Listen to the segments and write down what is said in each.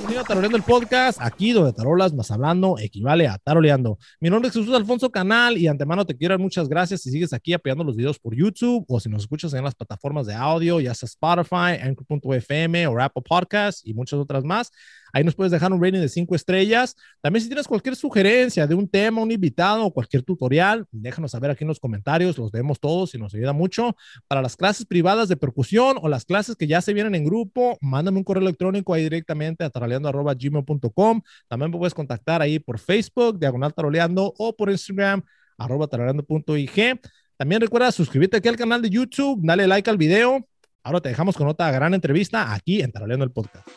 bienvenido a Taroleando el Podcast, aquí donde tarolas más hablando equivale a taroleando. Mi nombre es Jesús Alfonso Canal y de antemano te quiero dar muchas gracias si sigues aquí apoyando los videos por YouTube o si nos escuchas en las plataformas de audio, ya sea Spotify, Anchor.fm o Apple Podcasts y muchas otras más. Ahí nos puedes dejar un rating de 5 estrellas. También si tienes cualquier sugerencia de un tema, un invitado o cualquier tutorial, déjanos saber aquí en los comentarios, los vemos todos y nos ayuda mucho. Para las clases privadas de percusión o las clases que ya se vienen en grupo, mándame un correo electrónico ahí directamente a taroleando@gmail.com. También me puedes contactar ahí por Facebook, Diagonal Taroleando, o por Instagram, @taroleando.ig. También recuerda suscribirte aquí al canal de YouTube, dale like al video. Ahora te dejamos con otra gran entrevista aquí en Taroleando el Podcast.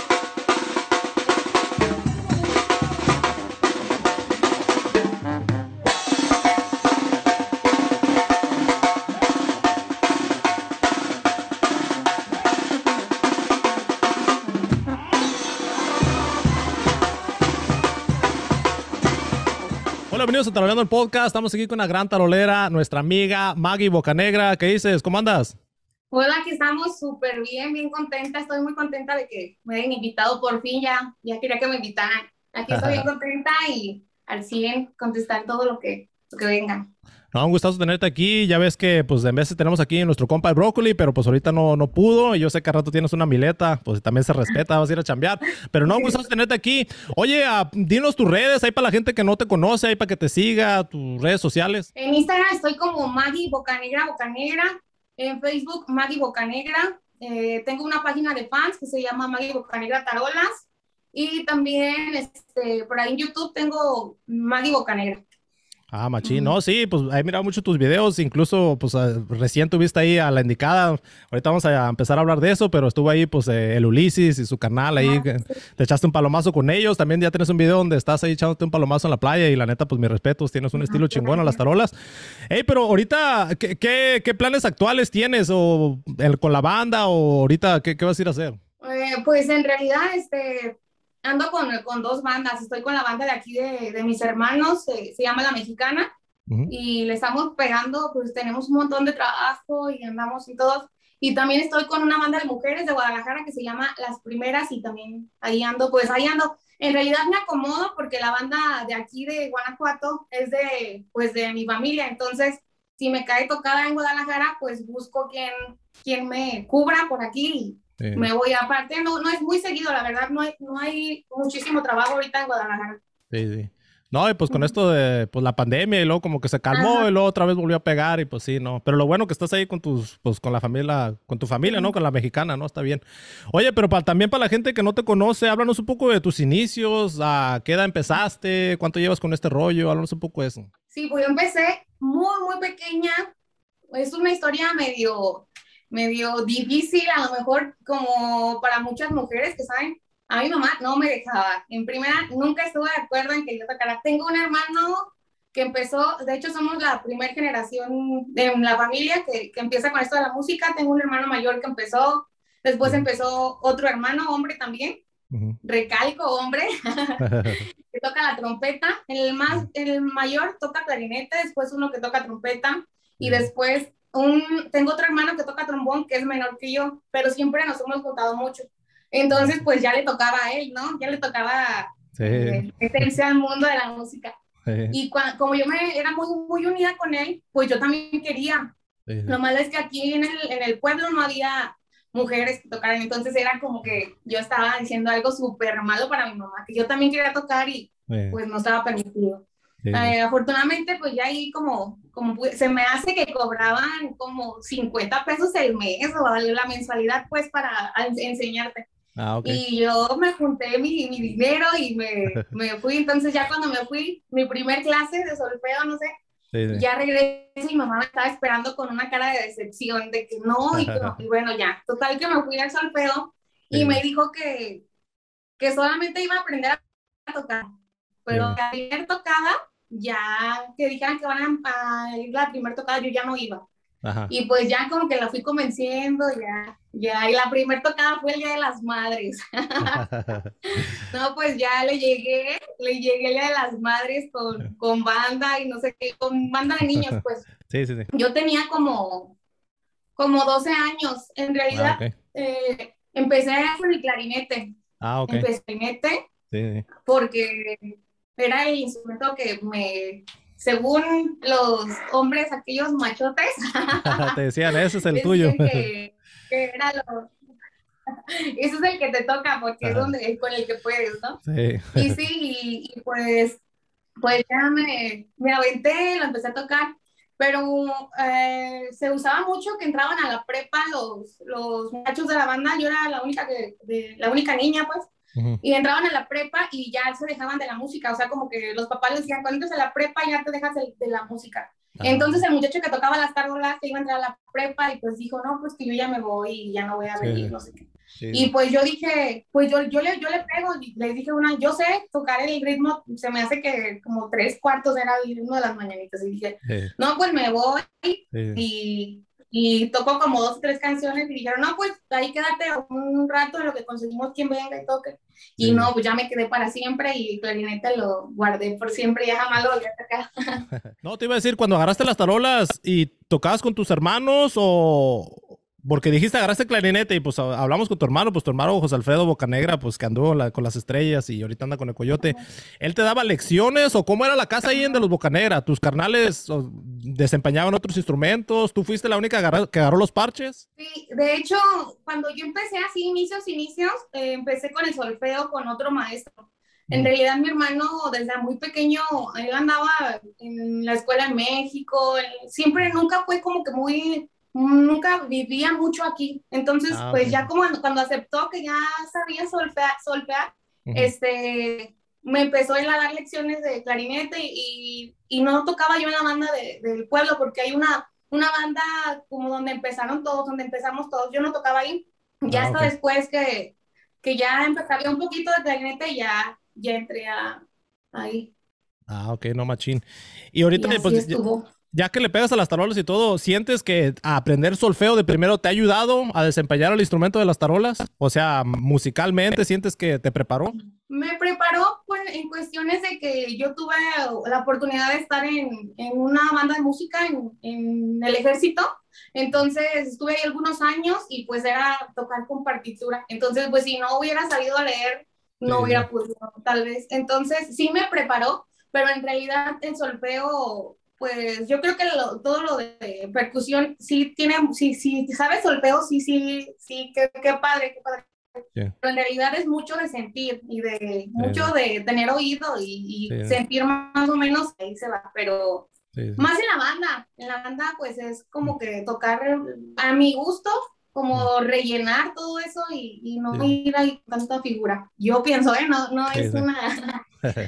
Hola, bienvenidos a Taroleando el Podcast. Estamos aquí con una gran tarolera, nuestra amiga Maggie Bocanegra. ¿Qué dices? ¿Cómo andas? Hola, aquí estamos súper bien, bien contenta. Estoy muy contenta de que me hayan invitado por fin. Ya quería que me invitaran. Aquí estoy bien contenta y al 100 contestar todo lo que venga. No, un gustazo tenerte aquí. Ya ves que pues en veces tenemos aquí nuestro compa el Brócoli, pero pues ahorita no pudo. Y yo sé que al rato tienes una mileta, pues también se respeta, vas a ir a chambear. Pero no, un gustazo tenerte aquí. Oye, dinos tus redes, ahí para la gente que no te conoce, ahí para que te siga, tus redes sociales. En Instagram estoy como Maggie Bocanegra, Bocanegra. En Facebook, Maggie Bocanegra. Tengo una página de fans que se llama Maggie Bocanegra Tarolas. Y también por ahí en YouTube tengo Maggie Bocanegra. Ah, machín, no, sí, pues he mirado mucho tus videos, incluso pues recién tuviste ahí a la indicada, ahorita vamos a empezar a hablar de eso, pero estuvo ahí pues el Ulises y su canal ahí, te echaste un palomazo con ellos, también ya tienes un video donde estás ahí echándote un palomazo en la playa y la neta pues mis respetos, tienes un estilo chingón a las tarolas. Hey, pero ahorita, ¿qué planes actuales tienes o con la banda o ahorita qué vas a ir a hacer? Pues en realidad, ando con dos bandas. Estoy con la banda de aquí de mis hermanos, se llama La Mexicana, y le estamos pegando, pues tenemos un montón de trabajo y andamos y todos. Y también estoy con una banda de mujeres de Guadalajara que se llama Las Primeras y también ahí ando. En realidad me acomodo porque la banda de aquí de Guanajuato es de mi familia, entonces si me cae tocada en Guadalajara, pues busco quien me cubra por aquí. Me voy aparte, no es muy seguido, la verdad, no hay muchísimo trabajo ahorita en Guadalajara. Sí. No, y pues con esto de pues la pandemia y luego como que se calmó. Ajá. Y luego otra vez volvió a pegar y pues sí, no. Pero lo bueno que estás ahí con pues con la familia, con tu familia, ¿no? Con la mexicana, ¿no? Está bien. Oye, pero también para la gente que no te conoce, háblanos un poco de tus inicios, a qué edad empezaste, cuánto llevas con este rollo, háblanos un poco de eso. Sí, pues yo empecé muy pequeña. Es una historia medio difícil, a lo mejor como para muchas mujeres que saben. A mi mamá no me dejaba. En primera, nunca estuve de acuerdo en que yo tocara. Tengo un hermano que empezó, de hecho somos la primera generación en la familia que empieza con esto de la música. Tengo un hermano mayor que empezó, después empezó otro hermano, hombre también, recalco, hombre, que toca la trompeta. El mayor toca clarinete, después uno que toca trompeta y después tengo otro hermano que toca trombón, que es menor que yo, pero siempre nos hemos juntado mucho. Entonces, pues ya le tocaba a él, ¿no? Ya le tocaba meterse al mundo de la música. Y como yo era muy unida con él, pues yo también quería. Lo malo es que aquí en el pueblo no había mujeres que tocaran, entonces era como que yo estaba diciendo algo súper malo para mi mamá, que yo también quería tocar y pues no estaba permitido. Afortunadamente, pues ya ahí se me hace que cobraban como 50 pesos el mes o la mensualidad pues para enseñarte. Okay. Y yo me junté mi dinero y me fui. Entonces ya cuando me fui, mi primer clase de solfeo, no sé, ya regresé y mi mamá me estaba esperando con una cara de decepción, de que no, y bueno, ya, total que me fui al solfeo y me dijo que solamente iba a aprender a tocar, pero la primera tocada, ya que dijeran que van a ir la primera tocada, yo ya no iba. Ajá. Y pues ya como que la fui convenciendo, y la primera tocada fue el Día de las Madres. No, pues ya le llegué el Día de las Madres con banda y no sé qué, con banda de niños, pues. Sí. Yo tenía como 12 años, en realidad. Okay. Empecé con el clarinete. Ah, ok. empecé clarinete Sí, porque era el instrumento que según los hombres, aquellos machotes, te decían, ese es el tuyo. decían que era ese es el que te toca porque es Ajá. donde, con el que puedes, ¿no? Sí. Y sí, y pues ya me aventé, lo empecé a tocar, pero se usaba mucho que entraban a la prepa los muchachos de la banda, yo era la única niña, pues, Ujú. y entraban a la prepa y ya se dejaban de la música, o sea, como que los papás les decían, cuando entres a la prepa ya te dejas de la música. Ah, Entonces el muchacho que tocaba las tarolas que iba a entrar a la prepa y pues dijo, no, pues que yo ya me voy y ya no voy a sí, venir, no sé qué. sí, Y sí. pues yo dije, pues yo le pego, les dije yo sé tocar el ritmo, se me hace que como tres cuartos era el ritmo de las mañanitas. Y dije, Sí, no, pues me voy sí, y tocó como dos, tres canciones y dijeron, no, pues ahí quédate un rato en lo que conseguimos quien venga y toque. Y sí. no, pues ya me quedé para siempre y el clarinete lo guardé por siempre, ya jamás lo volví a tocar. No, te iba a decir, cuando agarraste las tarolas y tocabas con tus hermanos o... Porque dijiste agarraste clarinete y pues hablamos con tu hermano José Alfredo Bocanegra, pues que anduvo con las estrellas y ahorita anda con el coyote. ¿Él te daba lecciones o cómo era la casa ahí en de los Bocanegra? ¿Tus carnales desempeñaban otros instrumentos? ¿Tú fuiste la única que agarró los parches? Sí, de hecho, cuando yo empecé así, inicios, empecé con el solfeo con otro maestro. En Mm. realidad, mi hermano desde muy pequeño, él andaba en la escuela en México, él siempre nunca fue como que nunca vivía mucho aquí. Entonces, Ah, ok. pues ya como cuando aceptó que ya sabía solfear, Ujú. este, me empezó él a dar lecciones de clarinete y no tocaba yo en la banda del pueblo porque hay una banda como donde empezaron todos, donde empezamos todos. Yo no tocaba ahí. Ya Ah, hasta ok. después que ya empezaba un poquito de clarinete y ya entré ahí. Ah, ok, no machín. Y Y ahorita, así pues, estuvo. ya que le pegas a las tarolas y todo, ¿sientes que aprender solfeo de primero te ha ayudado a desempeñar el instrumento de las tarolas? O sea, musicalmente, ¿sientes que te preparó? Me preparó pues, en cuestiones de que yo tuve la oportunidad de estar en una banda de música en el ejército. Entonces estuve ahí algunos años y pues era tocar con partitura. Entonces, pues si no hubiera sabido leer, no Sí, sí. hubiera podido, tal vez. Entonces sí me preparó, pero en realidad el solfeo, pues yo creo que todo lo de percusión sí tiene, sí, sabes solfeo, sí, qué padre, qué padre, Sí, pero en realidad es mucho de sentir y de sí, mucho de tener oído y sí, sentir más o menos ahí se va, pero sí, sí, más en la banda pues es como que tocar a mi gusto, sí, como rellenar todo eso y no sí, ir ahí con tanta figura. Yo pienso, no sí, es sí. una...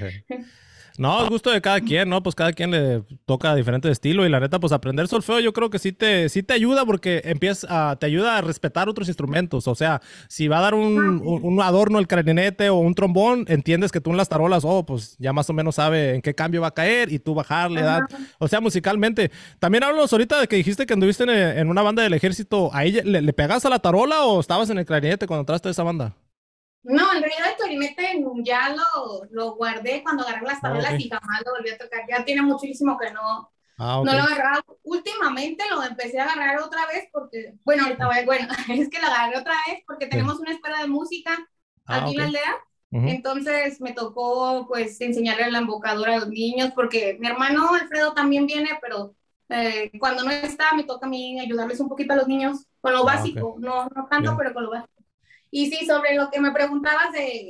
No, es gusto de cada quien, ¿no? Pues cada quien le toca diferente estilo y la neta, pues aprender solfeo yo creo que sí te ayuda porque te ayuda a respetar otros instrumentos. O sea, si va a dar un adorno el clarinete o un trombón, entiendes que tú en las tarolas, oh, pues ya más o menos sabe en qué cambio va a caer y tú bajarle, dar. Ajá. O sea, musicalmente. También háblanos ahorita de que dijiste que anduviste en una banda del ejército. ¿Ahí le pegas a la tarola o estabas en el clarinete cuando entraste a esa banda? No, en realidad el clarinete ya lo guardé cuando agarré las Ah, ok. tablas y jamás lo volví a tocar. Ya tiene muchísimo que Ah, ok. no lo agarraba. Últimamente lo empecé a agarrar otra vez porque, bueno, ahorita bueno, es que lo agarré otra vez porque Sí. tenemos una escuela de música Ah, aquí en ok. la aldea. Ujú. Entonces me tocó pues enseñarle la embocadura a los niños porque mi hermano Alfredo también viene, pero cuando no está me toca a mí ayudarles un poquito a los niños con lo Ah, ok. básico, no tanto, Bien. pero con lo básico. Y sí, sobre lo que me preguntabas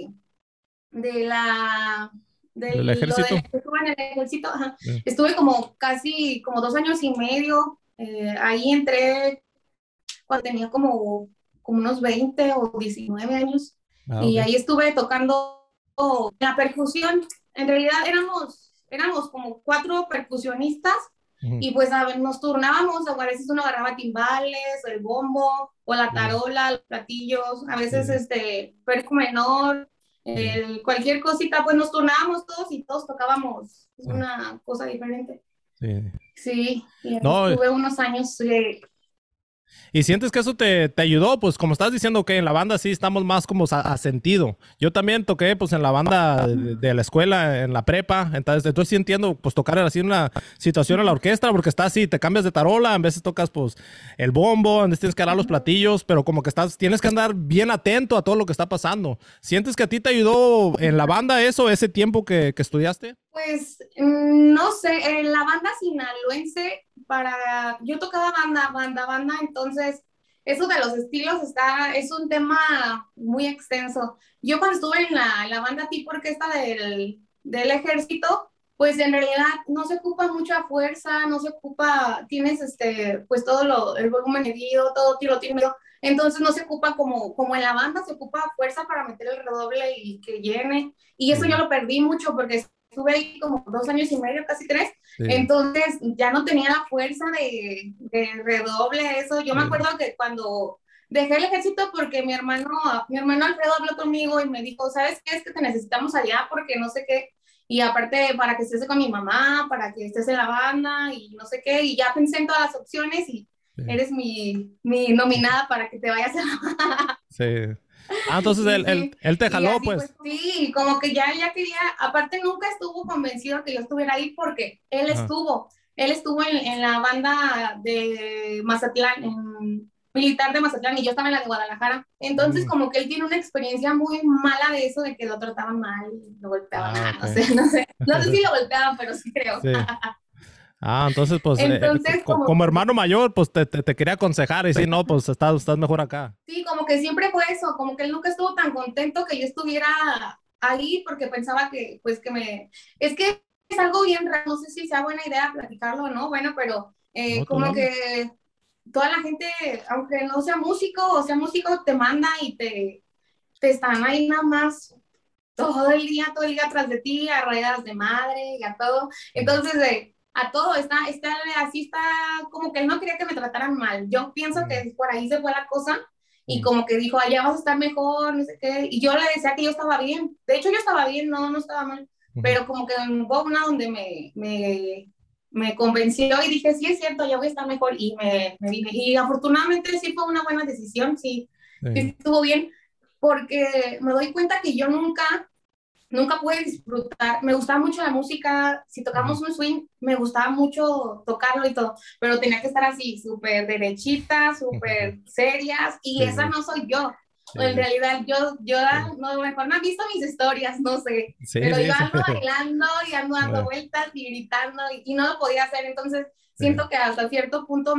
de ¿Del lo de ejército? que estuve en el ejército, ajá. Sí. Estuve como casi como 2 años y medio, ahí entré cuando tenía como unos 20 o 19 años Ah, y ok. ahí estuve tocando la percusión. En realidad éramos como cuatro percusionistas Ujú. y pues a ver, nos turnábamos, a veces uno agarraba timbales, el bombo o la Sí, tarola, los platillos, a veces sí, percu menor, sí, cualquier cosita, pues nos turnábamos todos y todos tocábamos sí, una cosa diferente. sí. Sí, y ahí No, estuve unos años. ¿Y sientes que eso te ayudó? Pues como estás diciendo que en la banda sí estamos más como a sentido. Yo también toqué pues en la banda de la escuela, en la prepa. Entonces sí entiendo pues tocar así una situación en la orquesta porque estás así, te cambias de tarola, a veces tocas pues el bombo, a veces tienes que agarrar los platillos, pero como que tienes que andar bien atento a todo lo que está pasando. ¿Sientes que a ti te ayudó en la banda eso, ese tiempo que estudiaste? Pues no sé, en la banda sinaloense, yo tocaba banda, entonces eso de los estilos es un tema muy extenso. Yo cuando estuve en la banda tipo orquesta del ejército, pues en realidad no se ocupa mucha fuerza, no se ocupa, tienes pues el volumen medido, todo tiro tiene medido, entonces no se ocupa como en la banda, se ocupa fuerza para meter el redoble y que llene, y eso yo Sí, lo perdí mucho porque estuve ahí como 2 años y medio, casi 3, sí, entonces ya no tenía la fuerza de redoble, eso. Yo me sí. acuerdo que cuando dejé el ejército porque mi hermano Alfredo habló conmigo y me dijo, ¿sabes qué? Es que te necesitamos allá porque no sé qué, y aparte para que estés con mi mamá, para que estés en la banda y no sé qué, y ya pensé en todas las opciones y Sí. eres mi nominada para que te vayas a la banda. Sí. Ah, entonces Y sí, él te y jaló, así pues pues. sí, como que ya quería, aparte nunca estuvo convencido que yo estuviera ahí porque Ajá. él estuvo en la banda de Mazatlán, en militar de Mazatlán, y yo estaba en la de Guadalajara. Entonces Mm. como que él tiene una experiencia muy mala de eso, de que lo trataban mal, lo golpeaban, Ah, ok. no sé, no sé si lo golpeaban, pero sí creo. Sí. Ah, entonces, pues, Entonces como como que hermano mayor, pues te quería aconsejar y si no, pues estás mejor acá. sí, como que siempre fue eso, como que él nunca estuvo tan contento que yo estuviera ahí porque pensaba que, pues es que es algo bien raro, no sé si sea buena idea platicarlo o no, bueno, pero No, tú como dale. que toda la gente, aunque no sea músico o sea músico, te manda y te están ahí nada más todo el día tras de ti, a ruedas de madre y a todo. Mm, Entonces, a todo, así está, como que él no quería que me trataran mal. Yo pienso mm, que por ahí se fue la cosa y mm, como que dijo, allá vas a estar mejor, no sé qué. Y yo le decía que yo estaba bien. De hecho, yo estaba bien, no estaba mal. ujú. Pero como que hubo una donde me convenció y dije, sí, es cierto, ya voy a estar mejor. Y me vine. Y afortunadamente sí fue una buena decisión, sí, Sí. sí estuvo bien porque me doy cuenta que yo nunca pude disfrutar. Me gustaba mucho la música. Si Ujú. tocamos un swing, me gustaba mucho tocarlo y todo, pero tenía que estar así, súper derechita, súper serias, y Sí, esa sí, no soy yo. En sí, realidad, yo sí, no, mejor no han visto mis historias, no sé, sí, pero sí, yo sí. ando bailando y ando dando Eh, vueltas y gritando y no lo podía hacer. Entonces, eh, siento que hasta cierto punto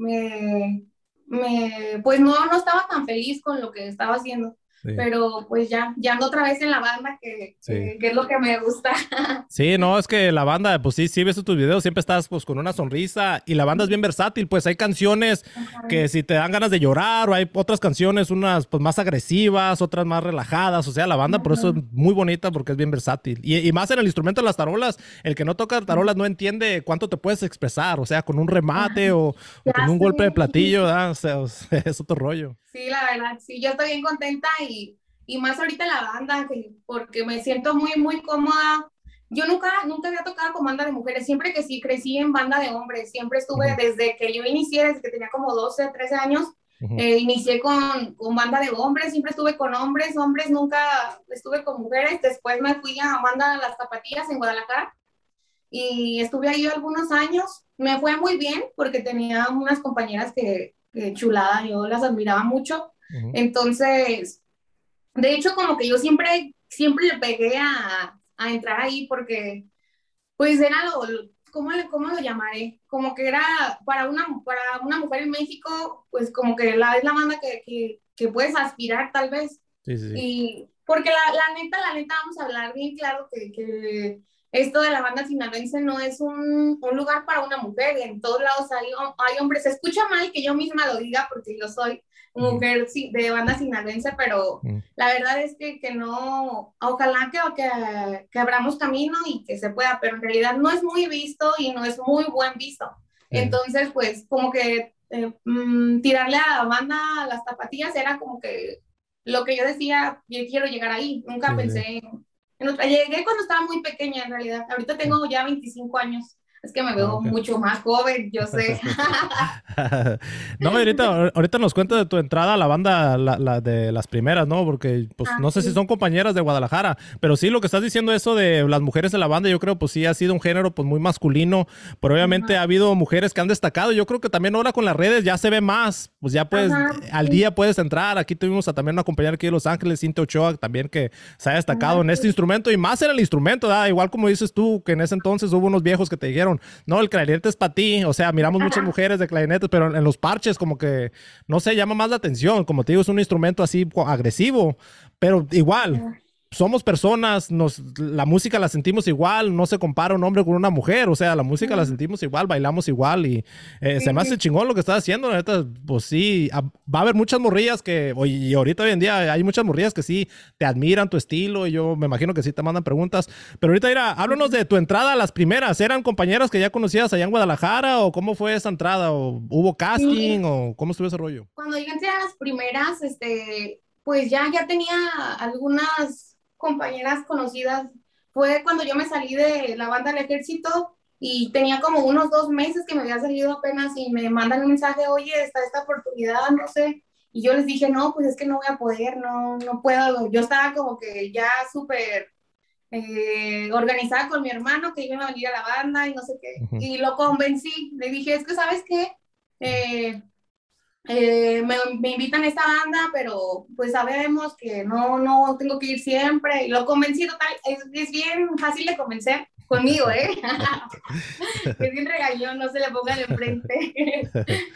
pues no estaba tan feliz con lo que estaba haciendo, sí, pero pues ya ando otra vez en la banda, sí. que es lo que me gusta. Sí, no, es que la banda, pues sí, sí ves tus videos, siempre estás pues con una sonrisa y la banda es bien versátil, pues hay canciones que si te dan ganas de llorar o hay otras canciones, unas pues más agresivas, otras más relajadas, o sea, la banda por eso es muy bonita porque es bien versátil. Y más en el instrumento de las tarolas, el que no toca tarolas no entiende cuánto te puedes expresar, o sea, con un remate o con Ya un golpe de sé. platillo, ¿verdad? O sea, es otro rollo. Sí, la verdad, sí, yo estoy bien contenta y más ahorita en la banda, porque me siento muy cómoda. Yo nunca había tocado con banda de mujeres, siempre que sí crecí en banda de hombres, siempre estuve Ujú, desde que yo inicié, desde que tenía como 12 13 años, ujú, inicié con banda de hombres, siempre estuve con hombres, nunca estuve con mujeres. Después me fui a banda Las Zapatillas en Guadalajara y estuve ahí algunos años. Me fue muy bien porque tenía unas compañeras que chulada, yo las admiraba mucho. ujú. Entonces, de hecho, como que yo siempre le pegué a entrar ahí porque, pues, era ¿cómo lo llamaré? Como que era para una mujer en México, pues, como que es la banda que puedes aspirar, tal vez. Sí, sí, sí. Y porque la neta, vamos a hablar bien claro que esto de la banda sinaloense no es un lugar para una mujer. En todos lados hay hombres. Se escucha mal que yo misma lo diga porque yo soy Ujú, mujer de banda sinaloense, pero ujú. la verdad es que no, ojalá que abramos camino y que se pueda, pero en realidad no es muy visto y no es muy buen visto. Sí, Entonces, pues como que tirarle a la banda a las zapatillas era como que lo que yo decía, yo quiero llegar ahí, nunca sí, sí. pensé en otra. Llegué cuando estaba muy pequeña en realidad, ahorita Sí. tengo ya 25 años, Es que me Ah, veo ok. mucho más joven, yo sé. No, y ahorita nos cuenta de tu entrada a la banda, la de las primeras, ¿no? Porque, pues, Ah, no sé si sí. son compañeras de Guadalajara, pero sí, lo que estás diciendo eso de las mujeres en la banda, yo creo, pues sí, ha sido un género, pues, muy masculino, pero obviamente Ajá, ha habido mujeres que han destacado. Yo creo que también ahora con las redes ya se ve más, pues ya puedes, ajá, al sí. día puedes entrar. Aquí tuvimos también una compañera aquí de Los Ángeles, Cintia Ochoa, también que se ha destacado en este Ándale. instrumento y más en el instrumento, ¿verdad? Igual como dices tú, que en ese entonces hubo unos viejos que te dijeron, no, el clarinete es para ti. O sea, miramos muchas mujeres de clarinetes, pero en los parches como que, no sé, llama más la atención. Como te digo, es un instrumento así agresivo, pero igual. Somos personas, la música la sentimos igual, no se compara un hombre con una mujer, o sea, la música la sentimos igual, bailamos igual y se me hace Sí, chingón lo que estás haciendo, la neta, pues sí, va a haber muchas morrillas y ahorita hoy en día hay muchas morrillas que sí te admiran tu estilo y yo me imagino que sí te mandan preguntas, pero ahorita mira, háblanos de tu entrada a las primeras. ¿Eran compañeras que ya conocías allá en Guadalajara o cómo fue esa entrada? ¿O hubo casting sí. o cómo estuvo ese rollo? Cuando yo entré a las primeras, pues ya tenía algunas compañeras conocidas. Fue cuando yo me salí de la banda del ejército y tenía como unos 2 meses que me había salido apenas y me mandan un mensaje, oye, está esta oportunidad, no sé. Y yo les dije, no, pues es que no voy a poder, no puedo. Yo estaba como que ya súper organizada con mi hermano que iba a venir a la banda y no sé qué. Ujú. Y lo convencí. Le dije, es que, ¿sabes qué? Eh, me invitan a esta banda, pero pues sabemos que no tengo que ir siempre. Y lo convencí total, es bien fácil de convencer conmigo, ¿eh? Es bien regañón, no se le pongan enfrente.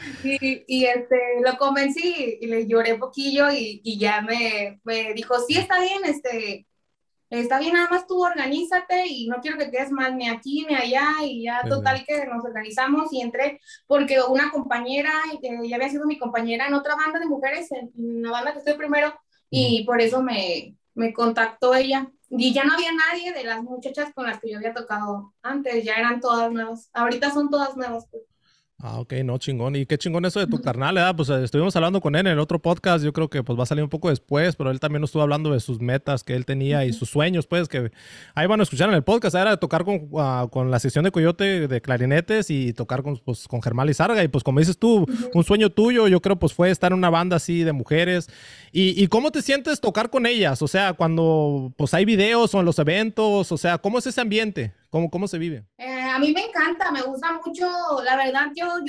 Lo convencí y le lloré poquillo y ya me dijo, sí, está bien, está bien, nada más tú organízate y no quiero que quedes mal ni aquí ni allá y ya Sí, sí. total que nos organizamos y entré porque una compañera, ya había sido mi compañera en otra banda de mujeres, en la banda que estoy primero Ujú. y por eso me contactó ella. Y ya no había nadie de las muchachas con las que yo había tocado antes, ya eran todas nuevas. Ahorita son todas nuevas. Pues. Ah, ok, no, chingón. Y qué chingón eso de tu carnal, ¿verdad? Pues estuvimos hablando con él en el otro podcast, yo creo que pues va a salir un poco después, pero él también nos estuvo hablando de sus metas que él tenía y sus sueños, pues que ahí van a escuchar en el podcast, era de tocar con la sección de Coyote de clarinetes y tocar con Germán Lizárraga. Y pues como dices tú, un sueño tuyo, yo creo pues fue estar en una banda así de mujeres. ¿Y cómo te sientes tocar con ellas? O sea, cuando pues hay videos o en los eventos, o sea, ¿cómo es ese ambiente? ¿Cómo se vive? A mí me encanta, me gusta mucho, la verdad,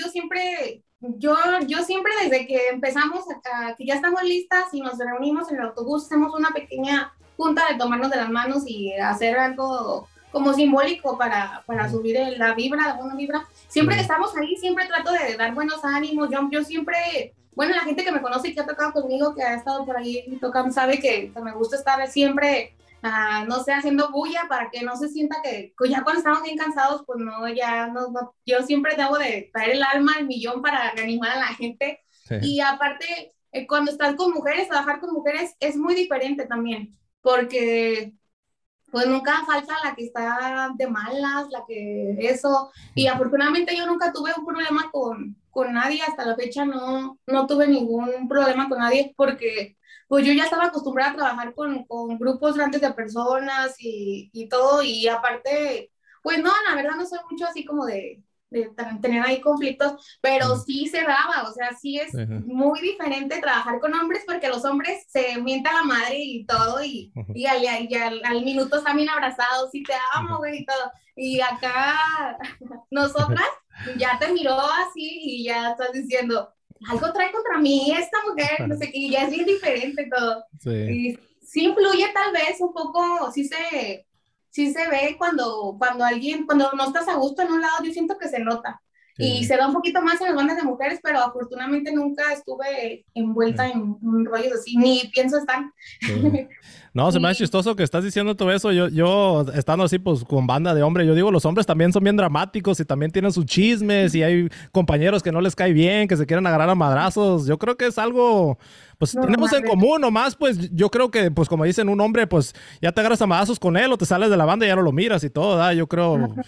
yo siempre desde que empezamos, que ya estamos listas y nos reunimos en el autobús, hacemos una pequeña junta de tomarnos de las manos y hacer algo como simbólico para Ujú. subir la vibra, la buena vibra. Siempre que Sí. estamos ahí, siempre trato de dar buenos ánimos, yo siempre, bueno, la gente que me conoce y que ha tocado conmigo, que ha estado por ahí tocando, sabe que me gusta estar siempre no sé, haciendo bulla para que no se sienta que ya cuando estamos bien cansados, pues no, ya no, yo siempre debo de traer el alma al millón para reanimar a la gente. Sí. Y aparte, cuando estás con mujeres, trabajar con mujeres es muy diferente también, porque pues nunca falta la que está de malas, la que eso, y afortunadamente yo nunca tuve un problema con nadie, hasta la fecha no tuve ningún problema con nadie, porque pues yo ya estaba acostumbrada a trabajar con grupos grandes de personas y todo, y aparte, pues no, la verdad no soy mucho así como de tener ahí conflictos, pero Ujú. sí se daba, o sea, sí es Sí, sí. muy diferente trabajar con hombres porque los hombres se mientan la madre y todo, Ujú. al minuto están bien abrazados y te amo, Ujú. güey, y todo. Y acá, nosotras, ya te miró así y ya estás diciendo, algo trae contra mí esta mujer, no sé qué, y ya es bien diferente todo. Sí. Y sí influye tal vez un poco, sí se ve cuando no estás a gusto en un lado, yo siento que se nota. Sí, Y sí, se da un poquito más en las bandas de mujeres, pero afortunadamente nunca estuve envuelta sí, en rollos así, ni pienso estar. sí. No, se me hace Y chistoso que estás diciendo todo eso. Yo estando así, pues, con banda de hombres, yo digo, los hombres también son bien dramáticos y también tienen sus chismes y hay compañeros que no les cae bien, que se quieren agarrar a madrazos. Yo creo que es algo, pues, tenemos en normal. común nomás, pues, yo creo que, pues, como dicen, un hombre, pues, ya te agarras a madrazos con él o te sales de la banda y ya no lo miras y todo, ¿verdad? Yo creo,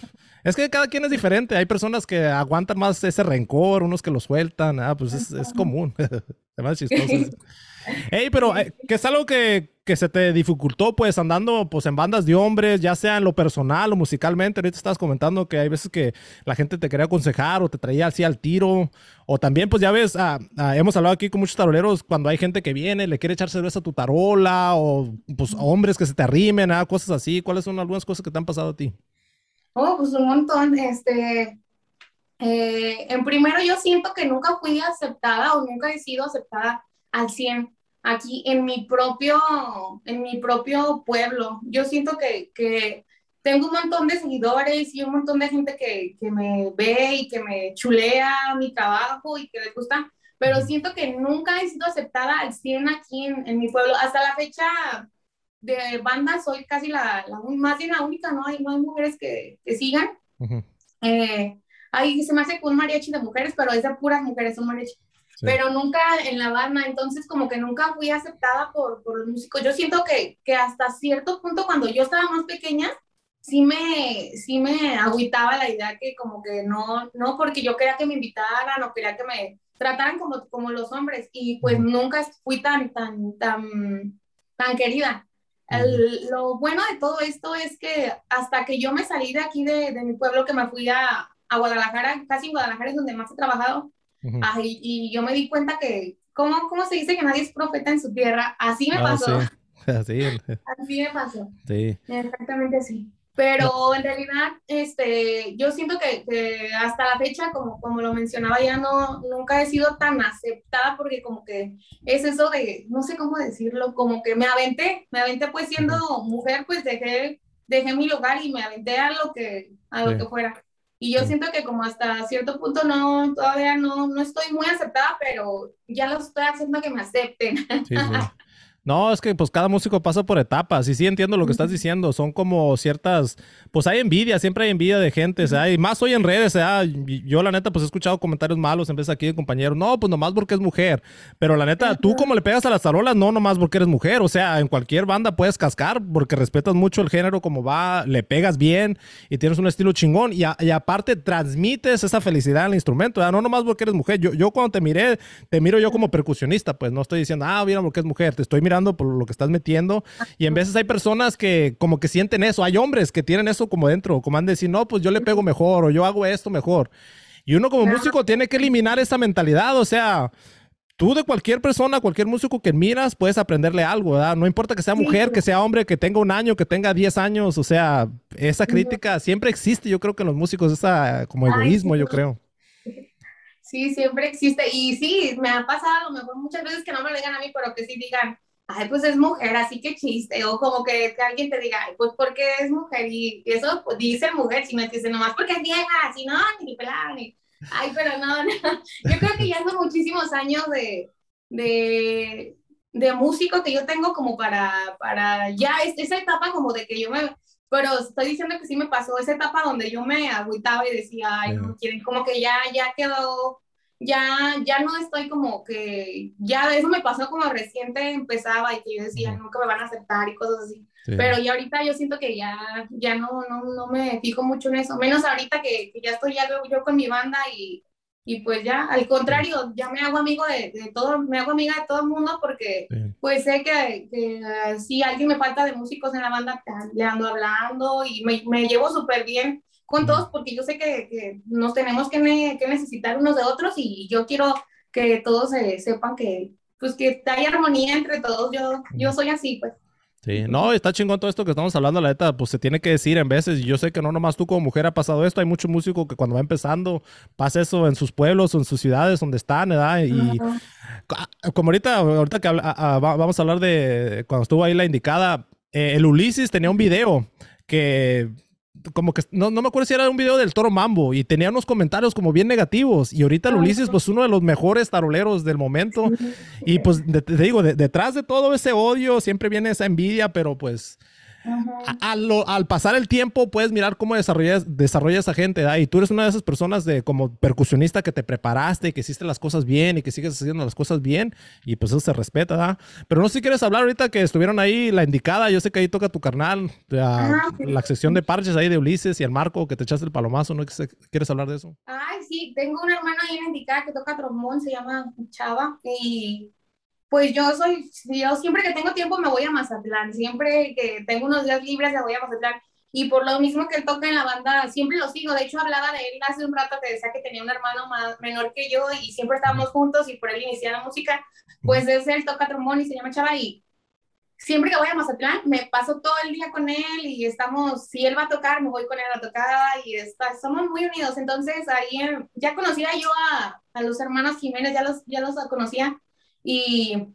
Es que cada quien es diferente. Hay personas que aguantan más ese rencor, unos que lo sueltan. Pues es común. Además, chistoso. Ey, pero que es algo que se te dificultó, pues, andando pues en bandas de hombres, ya sea en lo personal o musicalmente. Ahorita estabas comentando que hay veces que la gente te quería aconsejar o te traía así al tiro. O también, pues, ya ves, hemos hablado aquí con muchos taroleros cuando hay gente que viene, le quiere echar cerveza a tu tarola o, pues, hombres que se te arrimen, cosas así. ¿Cuáles son algunas cosas que te han pasado a ti? Oh, pues un montón. En primero yo siento que nunca fui aceptada o nunca he sido aceptada al 100 aquí en mi propio pueblo. Yo siento que tengo un montón de seguidores y un montón de gente que me ve y que me chulea mi trabajo y que les gusta, pero siento que nunca he sido aceptada al 100 aquí en mi pueblo. Hasta la fecha de banda soy casi más bien la única, no hay mujeres que sigan. Ujú. Ahí se me hace con un mariachi de mujeres, pero es de puras mujeres, un mariachi. Sí. Pero nunca en la banda, entonces como que nunca fui aceptada por los músicos. Yo siento que hasta cierto punto, cuando yo estaba más pequeña, sí me agüitaba la idea que como que no porque yo quería que me invitaran o quería que me trataran como los hombres, y pues nunca fui tan querida. Lo bueno de todo esto es que hasta que yo me salí de aquí de mi pueblo, que me fui a Guadalajara, casi en Guadalajara es donde más he trabajado, y yo me di cuenta que, ¿cómo se dice que nadie es profeta en su tierra? Así me pasó, Sí. Así, así me pasó, sí. exactamente así. No, Pero en realidad, yo siento que hasta la fecha, como lo mencionaba, ya nunca he sido tan aceptada, porque como que es eso de, no sé cómo decirlo, como que me aventé pues siendo mujer, pues dejé mi lugar y me aventé a lo sí, que fuera. Y yo sí, siento que como hasta cierto punto todavía no estoy muy aceptada, pero ya lo estoy haciendo que me acepten. sí, sí. No, es que pues cada músico pasa por etapas y sí entiendo lo que estás diciendo, son como ciertas, pues hay envidia, siempre hay envidia de gente, o sea, y más hoy en redes, o sea, yo la neta pues he escuchado comentarios malos en vez aquí de compañeros, no, pues nomás porque es mujer, pero la neta, tú como le pegas a las tarolas, no nomás porque eres mujer, o sea, en cualquier banda puedes cascar porque respetas mucho el género como va, le pegas bien y tienes un estilo chingón y aparte transmites esa felicidad al instrumento, ¿verdad? No nomás porque eres mujer, yo cuando te miro yo como percusionista, pues no estoy diciendo, mira porque es mujer, te estoy mirando por lo que estás metiendo y en veces hay personas que como que sienten eso, hay hombres que tienen eso como dentro, como han de decir, no, pues yo le pego mejor o yo hago esto mejor. Y uno como músico tiene que eliminar esa mentalidad, o sea, tú de cualquier persona, cualquier músico que miras, puedes aprenderle algo, ¿verdad? No importa que sea mujer, que sea hombre, que tenga un año, que tenga 10 años, o sea, esa crítica siempre existe, yo creo que en los músicos, esa como Ay, egoísmo, yo creo. sí, siempre existe. Y sí, me ha pasado a lo mejor muchas veces que no me lo digan a mí, pero que sí digan, ay, pues es mujer, así que chiste. O como que alguien te diga, ay, pues porque es mujer. Y eso pues, dice mujer, si no dice nomás porque es vieja, así no, ni pelada, ni. Ay, pero no. Yo creo que ya son muchísimos años de, de músico que yo tengo como para ya esa etapa como de que yo me. Pero estoy diciendo que sí me pasó esa etapa donde yo me agüitaba y decía, ay, no me quieren, como que ya quedó, ya no estoy como que, ya eso me pasó como reciente empezaba y que yo decía, nunca me van a aceptar y cosas así. Sí. Pero ya ahorita yo siento que ya no me fijo mucho en eso, menos ahorita que ya estoy yo con mi banda y pues ya, al contrario, ya me hago amigo de todo, me hago amiga de todo el mundo porque Sí. pues sé que si alguien me falta de músicos en la banda, le ando hablando y me llevo súper bien con todos porque yo sé que nos tenemos que necesitar unos de otros y yo quiero que todos sepan pues que hay armonía entre todos. Yo soy así, pues. Sí, no, está chingón todo esto que estamos hablando, la neta, pues se tiene que decir en veces, y yo sé que no nomás tú como mujer ha pasado esto, hay mucho músico que cuando va empezando pasa eso en sus pueblos o en sus ciudades donde están, ¿verdad? Y como ahorita que vamos a hablar de cuando estuvo ahí la indicada, el Ulises tenía un video que como que no me acuerdo si era un video del Toro Mambo y tenía unos comentarios como bien negativos y ahorita el Ulises pues uno de los mejores taroleros del momento y pues te digo, detrás de todo ese odio siempre viene esa envidia, pero pues Ujú. Al pasar el tiempo puedes mirar cómo desarrolla esa gente, ¿verdad? Y tú eres una de esas personas de como percusionista que te preparaste y que hiciste las cosas bien y que sigues haciendo las cosas bien y pues eso se respeta, ¿verdad? Pero no sé si quieres hablar ahorita que estuvieron ahí la indicada, yo sé que ahí toca tu carnal, Ajá, la sí. sección de parches ahí de Ulises y el Marco que te echaste el palomazo, ¿no? ¿Quieres hablar de eso? Ay, sí, tengo una hermana ahí indicada que toca trombón, se llama Chava, y pues yo siempre que tengo tiempo me voy a Mazatlán, siempre que tengo unos días libres me voy a Mazatlán, y por lo mismo que él toca en la banda, siempre lo sigo, de hecho hablaba de él hace un rato, te decía que tenía un hermano menor que yo, y siempre Ujú, estábamos juntos, y por él inicié la música, ujú. pues es él toca trombón y se llama Chava, y siempre que voy a Mazatlán, me paso todo el día con él y estamos, si él va a tocar, me voy con él a tocar y somos muy unidos. Entonces, ahí ya conocía yo a los hermanos Jiménez, ya los conocía y,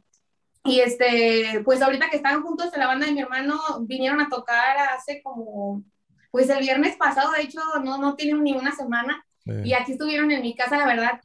pues ahorita que estaban juntos en la banda de mi hermano, vinieron a tocar hace como, pues el viernes pasado, de hecho, no tienen ni una semana. Y aquí estuvieron en mi casa, la verdad,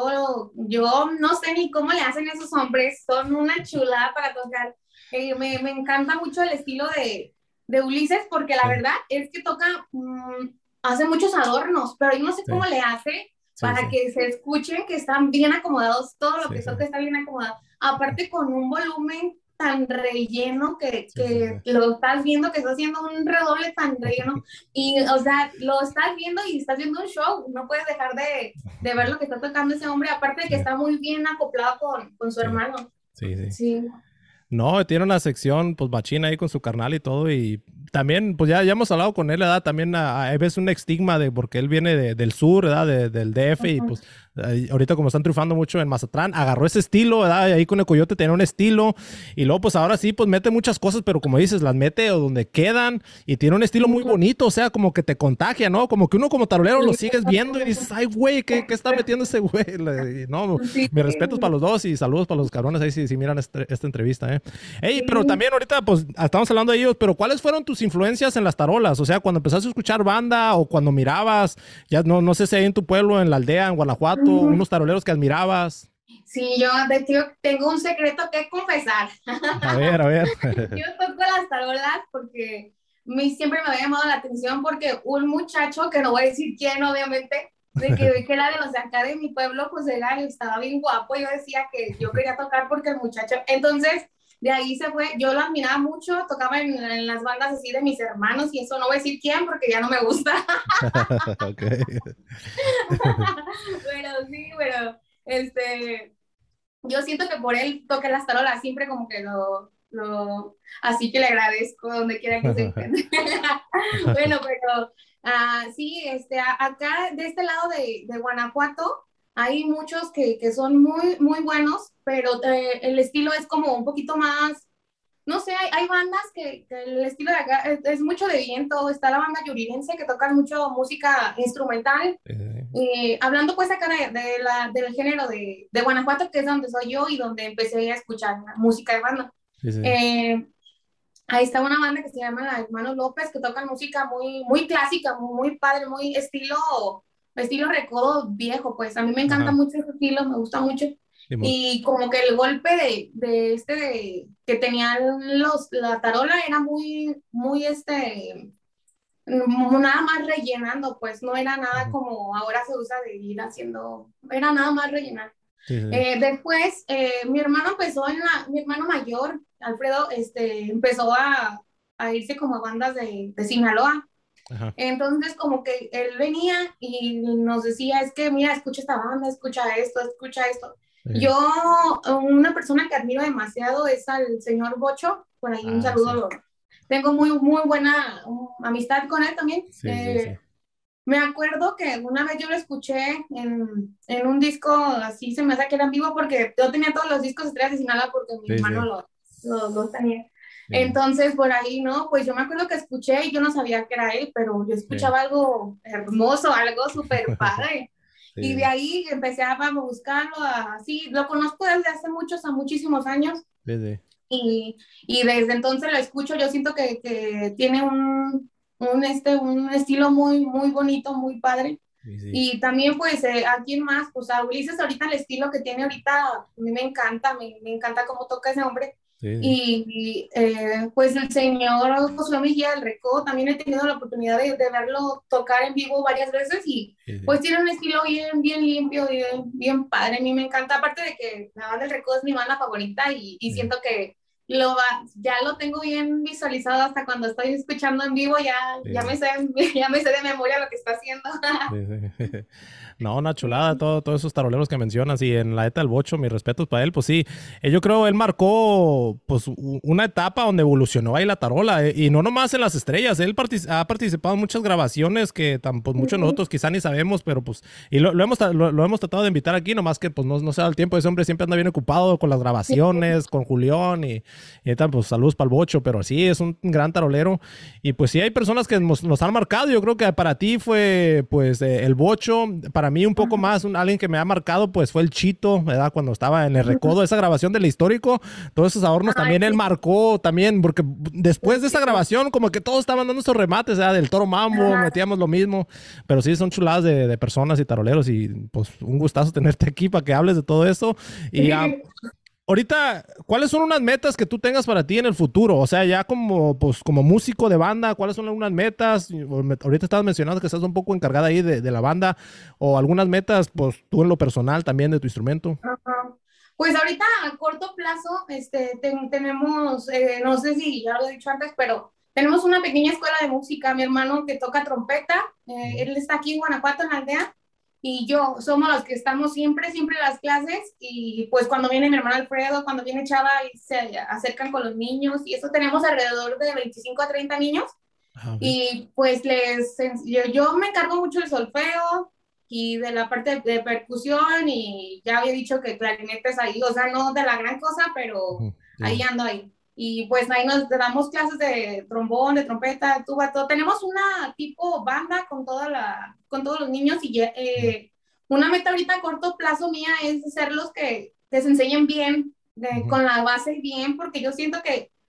yo no sé ni cómo le hacen esos hombres, son una chulada para tocar. Me encanta mucho el estilo de Ulises porque la Sí, verdad es que toca, hace muchos adornos, pero yo no sé cómo sí, le hace sí, para sí, que se escuchen que están bien acomodados, todo lo sí, que sí, toca está bien acomodado. Aparte con un volumen tan relleno sí, sí, sí. que lo estás viendo, que está haciendo un redoble tan relleno y, o sea, lo estás viendo y estás viendo un show, no puedes dejar de ver lo que está tocando ese hombre, aparte de Sí, que está muy bien acoplado con su sí, hermano. sí, sí. Sí. No, tiene una sección, pues, machina ahí con su carnal y todo. Y también, pues, ya hemos hablado con él, ¿verdad? También hay veces un estigma de porque él viene del sur, ¿verdad? Del DF. Y pues, ahorita como están triunfando mucho en Mazatlán, agarró ese estilo, ¿verdad? Y ahí con el Coyote tenía un estilo. Y luego, pues, ahora sí, pues, mete muchas cosas, pero como dices, las mete o donde quedan. Y tiene un estilo muy bonito, o sea, como que te contagia, ¿no? Como que uno como tarolero lo sigues viendo y dices, ay, güey, ¿qué está metiendo ese güey? Y no, Sí, mis respetos para sí, los dos y saludos para los cabrones ahí si miran esta entrevista, ¿eh? Ey, pero sí. también ahorita, pues, estamos hablando de ellos, pero ¿cuáles fueron tus influencias en las tarolas? O sea, cuando empezaste a escuchar banda o cuando mirabas, ya no sé si hay en tu pueblo, en la aldea, en Guanajuato, unos taroleros que admirabas. Sí, yo de hecho tengo un secreto que confesar. A ver, a ver. Yo toco las tarolas porque siempre me había llamado la atención porque un muchacho, que no voy a decir quién obviamente, de que era de los de acá de mi pueblo, pues estaba bien guapo. Yo decía que yo quería tocar porque el muchacho, entonces de ahí se fue, yo lo admiraba mucho, tocaba en las bandas así de mis hermanos y eso no voy a decir quién porque ya no me gusta. Ok. Pero sí, pero yo siento que por él toque las tarolas, siempre como que así que le agradezco donde quiera que se encuentre. Bueno, pero sí, acá de este lado de Guanajuato hay muchos que son muy, muy buenos, pero el estilo es como un poquito más, no sé, hay bandas que el estilo de acá es mucho de viento, está la banda yurirense que tocan mucho música instrumental, hablando pues acá del género de Guanajuato, que es donde soy yo y donde empecé a escuchar música de banda. Sí, sí. Eh, Ahí está una banda que se llama La Hermanos López, que tocan música muy, muy clásica, muy, muy padre, muy estilo recodo viejo, pues a mí me encanta Ajá. mucho ese estilo, me gusta mucho. Simón. Y como que el golpe que tenían la tarola era muy, muy nada más rellenando, pues no era nada Ujú. como ahora se usa de ir haciendo, era nada más rellenar. Sí, sí, Después, mi hermano mayor, Alfredo, empezó a irse como a bandas de Sinaloa. ajá. Entonces, como que él venía y nos decía, es que, mira, escucha esta banda, escucha esto, escucha esto. Sí. Yo, una persona que admiro demasiado es al señor Bocho, por ahí un Ah, sí. saludo. Tengo muy, muy buena amistad con él también. Sí, sí, sí. Me acuerdo que una vez yo lo escuché en un disco, así se me hace que era en vivo, porque yo tenía todos los discos Estrellas de Sinaloa porque mi Sí, hermano sí. los tenía. Sí. Entonces, por ahí, ¿no? Pues yo me acuerdo que escuché y yo no sabía que era él, pero yo Sí. escuchaba algo hermoso, algo súper padre. Y de Sí, ahí empecé a buscarlo, así, lo conozco desde hace a muchísimos años, sí, sí. y, y desde entonces lo escucho, yo siento que tiene un estilo muy, muy bonito, muy padre. Sí, sí. Y también, pues, ¿a quién más? Pues a Ulises ahorita, el estilo que tiene ahorita, a mí me encanta, me encanta cómo toca ese hombre. Sí, sí. Pues el señor Josué Mejía del Recodo también he tenido la oportunidad de verlo tocar en vivo varias veces y Sí, sí. pues tiene un estilo bien, bien limpio, bien padre. A mí me encanta, aparte de que la banda del Recodo es mi banda favorita y Sí. siento que ya lo tengo bien visualizado hasta cuando estoy escuchando en vivo, ya Sí. ya me sé de memoria lo que está haciendo. Sí, sí. No, una chulada, Sí. todos esos taroleros que mencionas. Y en la ETA del Bocho, mis respetos para él, pues sí. Yo creo él marcó pues una etapa donde evolucionó ahí la tarola. Y no nomás en las estrellas. Él ha participado en muchas grabaciones que pues, muchos de nosotros quizá ni sabemos, pero pues. Y lo hemos tratado de invitar aquí, nomás que pues no se da el tiempo. Ese hombre siempre anda bien ocupado con las grabaciones, con Julián y tal, pues saludos para el Bocho. Pero sí, es un gran tarolero. Y pues sí, hay personas que nos han marcado. Yo creo que para ti fue pues el Bocho. Para mí un poco más, alguien que me ha marcado pues fue el Chito, ¿verdad? Cuando estaba en el Recodo, esa grabación del histórico, todos esos adornos Ay, también él sí, marcó también, porque después de esa sí. grabación como que todos estaban dando esos remates, ¿verdad? Del Toro Mambo, Ajá. metíamos lo mismo. Pero sí, son chuladas de personas y taroleros y pues un gustazo tenerte aquí para que hables de todo eso. Y ahorita, ¿cuáles son unas metas que tú tengas para ti en el futuro? O sea, ya como, pues, como músico de banda, ¿cuáles son algunas metas? Ahorita estabas mencionando que estás un poco encargada ahí de la banda, o algunas metas, pues, tú en lo personal también de tu instrumento. Ajá. Pues ahorita a corto plazo, tenemos, no sé si ya lo he dicho antes, pero tenemos una pequeña escuela de música. Mi hermano que toca trompeta, Ujú. él está aquí en Guanajuato, en la aldea, y yo somos los que estamos siempre en las clases. Y pues cuando viene mi hermano Alfredo, cuando viene Chava, y se acercan con los niños, y eso tenemos alrededor de 25 a 30 niños. Ah, ok. Y pues yo me encargo mucho del solfeo y de la parte de percusión y ya había dicho que clarinete es ahí, o sea, no de la gran cosa, pero Ujú. Sí, ahí sí. ando ahí. Y pues ahí nos damos clases de trombón, de trompeta, de tuba, todo. Tenemos una tipo banda con todos los niños y Ujú. una meta ahorita a corto plazo mía es ser los que les enseñen bien, Ujú. con la base bien, porque yo siento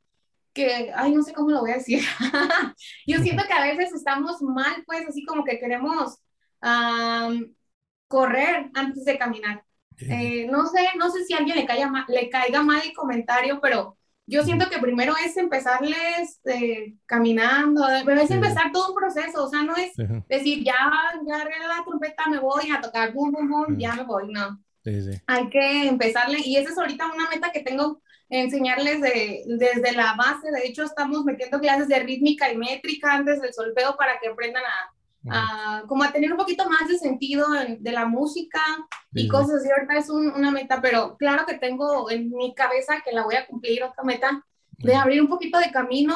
ay, no sé cómo lo voy a decir. Yo siento que a veces estamos mal, pues, así como que queremos um, correr antes de caminar. Sí, sí. No sé si a alguien le caiga mal el comentario, pero yo Ujú. siento que primero es empezarles caminando, pero es Sí, sí. empezar todo un proceso, o sea, no es Sí, sí. decir, ya agarré la trompeta, me voy a tocar, bum, bum, bum, ya me voy, no, Sí, sí. hay que empezarle, y esa es ahorita una meta que tengo, enseñarles desde la base. De hecho, estamos metiendo clases de rítmica y métrica antes del solfeo para que aprendan Ujú. como a tener un poquito más de sentido de la música y Sí, sí. cosas así. Ahorita es una meta, pero claro que tengo en mi cabeza que la voy a cumplir, otra meta de Sí, abrir un poquito de camino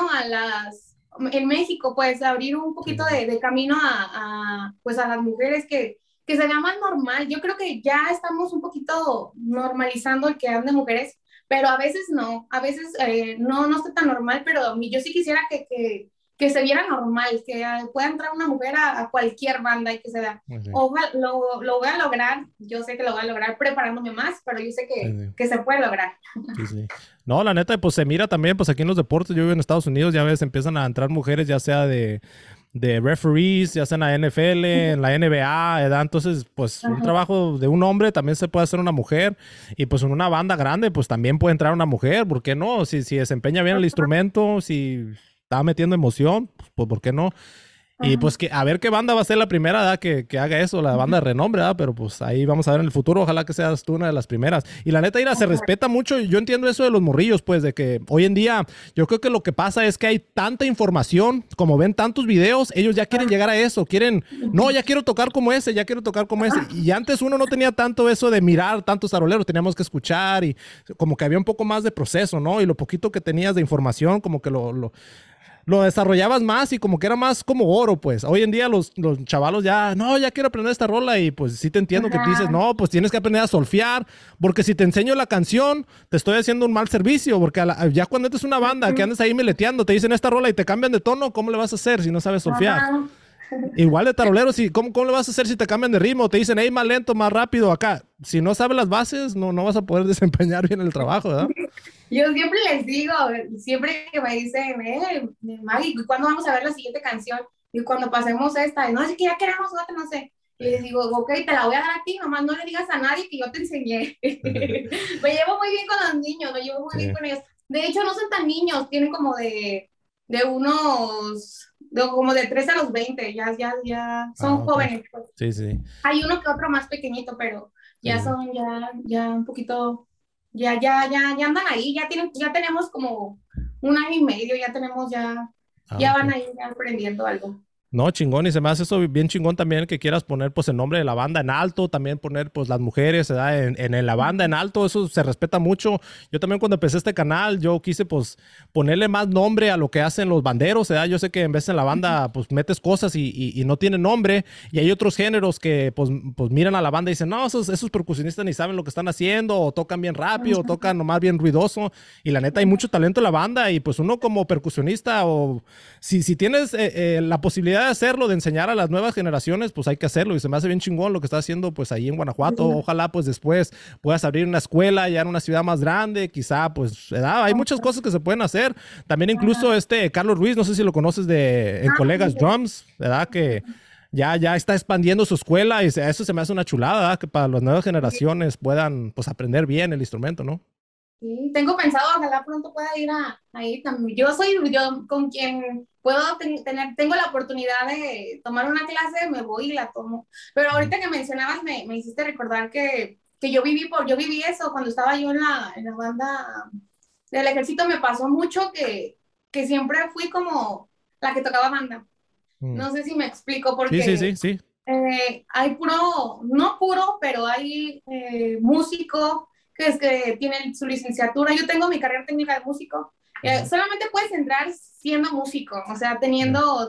en México, pues abrir un sí, poquito sí. de camino pues a las mujeres que se vea más normal. Yo creo que ya estamos un poquito normalizando el que anden mujeres, pero a veces no, a veces no está tan normal, pero yo sí quisiera que se viera normal, que pueda entrar una mujer a cualquier banda y que se vea. Sí, sí. Ojalá, lo voy a lograr, yo sé que lo voy a lograr preparándome más, pero yo sé Sí, sí. que se puede lograr. Sí, sí. No, la neta, pues se mira también, pues aquí en los deportes, yo vivo en Estados Unidos, ya ves, empiezan a entrar mujeres, ya sea de referees, ya sea en la NFL, en la NBA, ¿verdad? Entonces, pues un Ajá. trabajo de un hombre también se puede hacer una mujer, y pues en una banda grande, pues también puede entrar una mujer, ¿por qué no? Si desempeña bien el instrumento, si está metiendo emoción, pues ¿por qué no? Y Ajá. pues que a ver qué banda va a ser la primera, ¿verdad? Que haga eso, la banda de renombre, ¿verdad? Pero pues ahí vamos a ver en el futuro, ojalá que seas tú una de las primeras. Y la neta, Ira, se respeta mucho, yo entiendo eso de los morrillos, pues, de que hoy en día, yo creo que lo que pasa es que hay tanta información, como ven tantos videos, ellos ya quieren llegar a eso, quieren, no, ya quiero tocar como ese, ya quiero tocar como ese. Y antes uno no tenía tanto eso de mirar tantos taroleros, teníamos que escuchar y como que había un poco más de proceso, ¿no? Y lo poquito que tenías de información, como que lo desarrollabas más y como que era más como oro, pues. Hoy en día los chavalos ya, no, ya quiero aprender esta rola y pues sí te entiendo que dices, Ajá. no, pues tienes que aprender a solfear, porque si te enseño la canción, te estoy haciendo un mal servicio, porque ya cuando es una banda que andes ahí meleteando, te dicen esta rola y te cambian de tono, ¿cómo le vas a hacer si no sabes solfear? Ajá. Igual de taroleros, ¿cómo le vas a hacer si te cambian de ritmo? Te dicen, hey, más lento, más rápido acá. Si no sabes las bases, no vas a poder desempeñar bien el trabajo, ¿verdad? Yo siempre les digo, siempre que me dicen, Maggie, ¿cuándo vamos a ver la siguiente canción? Y cuando pasemos esta, no, es que ya queremos otra, no sé. Y les digo, ok, te la voy a dar a ti, nomás no le digas a nadie que yo te enseñé. Me llevo muy bien con los niños, me llevo muy Sí, bien con ellos. De hecho, no son tan niños, tienen como de unos, como de 3 a los 20, ya son Ah, ok. jóvenes, pues. Sí, sí, Hay uno que otro más pequeñito, pero sí, ya sí. son, ya un poquito, ya andan ahí, ya tenemos como un año y medio, Ah, ya ok. van ahí ya aprendiendo algo. No, chingón, y se me hace eso bien chingón también que quieras poner pues el nombre de la banda en alto, también poner pues las mujeres, ¿verdad? En la banda en alto, eso se respeta mucho. Yo también cuando empecé este canal, yo quise pues ponerle más nombre a lo que hacen los banderos, ¿verdad? Yo sé que en vez en la banda pues metes cosas y no tiene nombre, y hay otros géneros que pues miran a la banda y dicen, no, esos percusionistas ni saben lo que están haciendo, o tocan bien rápido, o tocan nomás bien ruidoso, y la neta hay mucho talento en la banda, y pues uno como percusionista o si tienes la posibilidad de hacerlo, de enseñar a las nuevas generaciones, pues hay que hacerlo. Y se me hace bien chingón lo que está haciendo pues ahí en Guanajuato. Ojalá pues después puedas abrir una escuela ya en una ciudad más grande, quizá pues, ¿verdad? Hay muchas cosas que se pueden hacer. También incluso Carlos Ruiz, no sé si lo conoces en Colegas Drums, ¿verdad? Que ya está expandiendo su escuela y eso se me hace una chulada, ¿verdad? Que para las nuevas generaciones puedan pues aprender bien el instrumento, ¿no? Sí, tengo pensado, ojalá pronto pueda ir ahí también. Yo con quien puedo tengo la oportunidad de tomar una clase, me voy y la tomo. Pero Ujú. ahorita que mencionabas, me hiciste recordar que yo viví eso cuando estaba yo en la banda del ejército. Me pasó mucho que siempre fui como la que tocaba banda. Mm. No sé si me explico, Sí, sí, sí, porque sí. hay no puro, pero hay músico que es que tiene su licenciatura. Yo tengo mi carrera técnica de músico. Ujú. Solamente puedes entrar siendo músico, o sea, Yeah. teniendo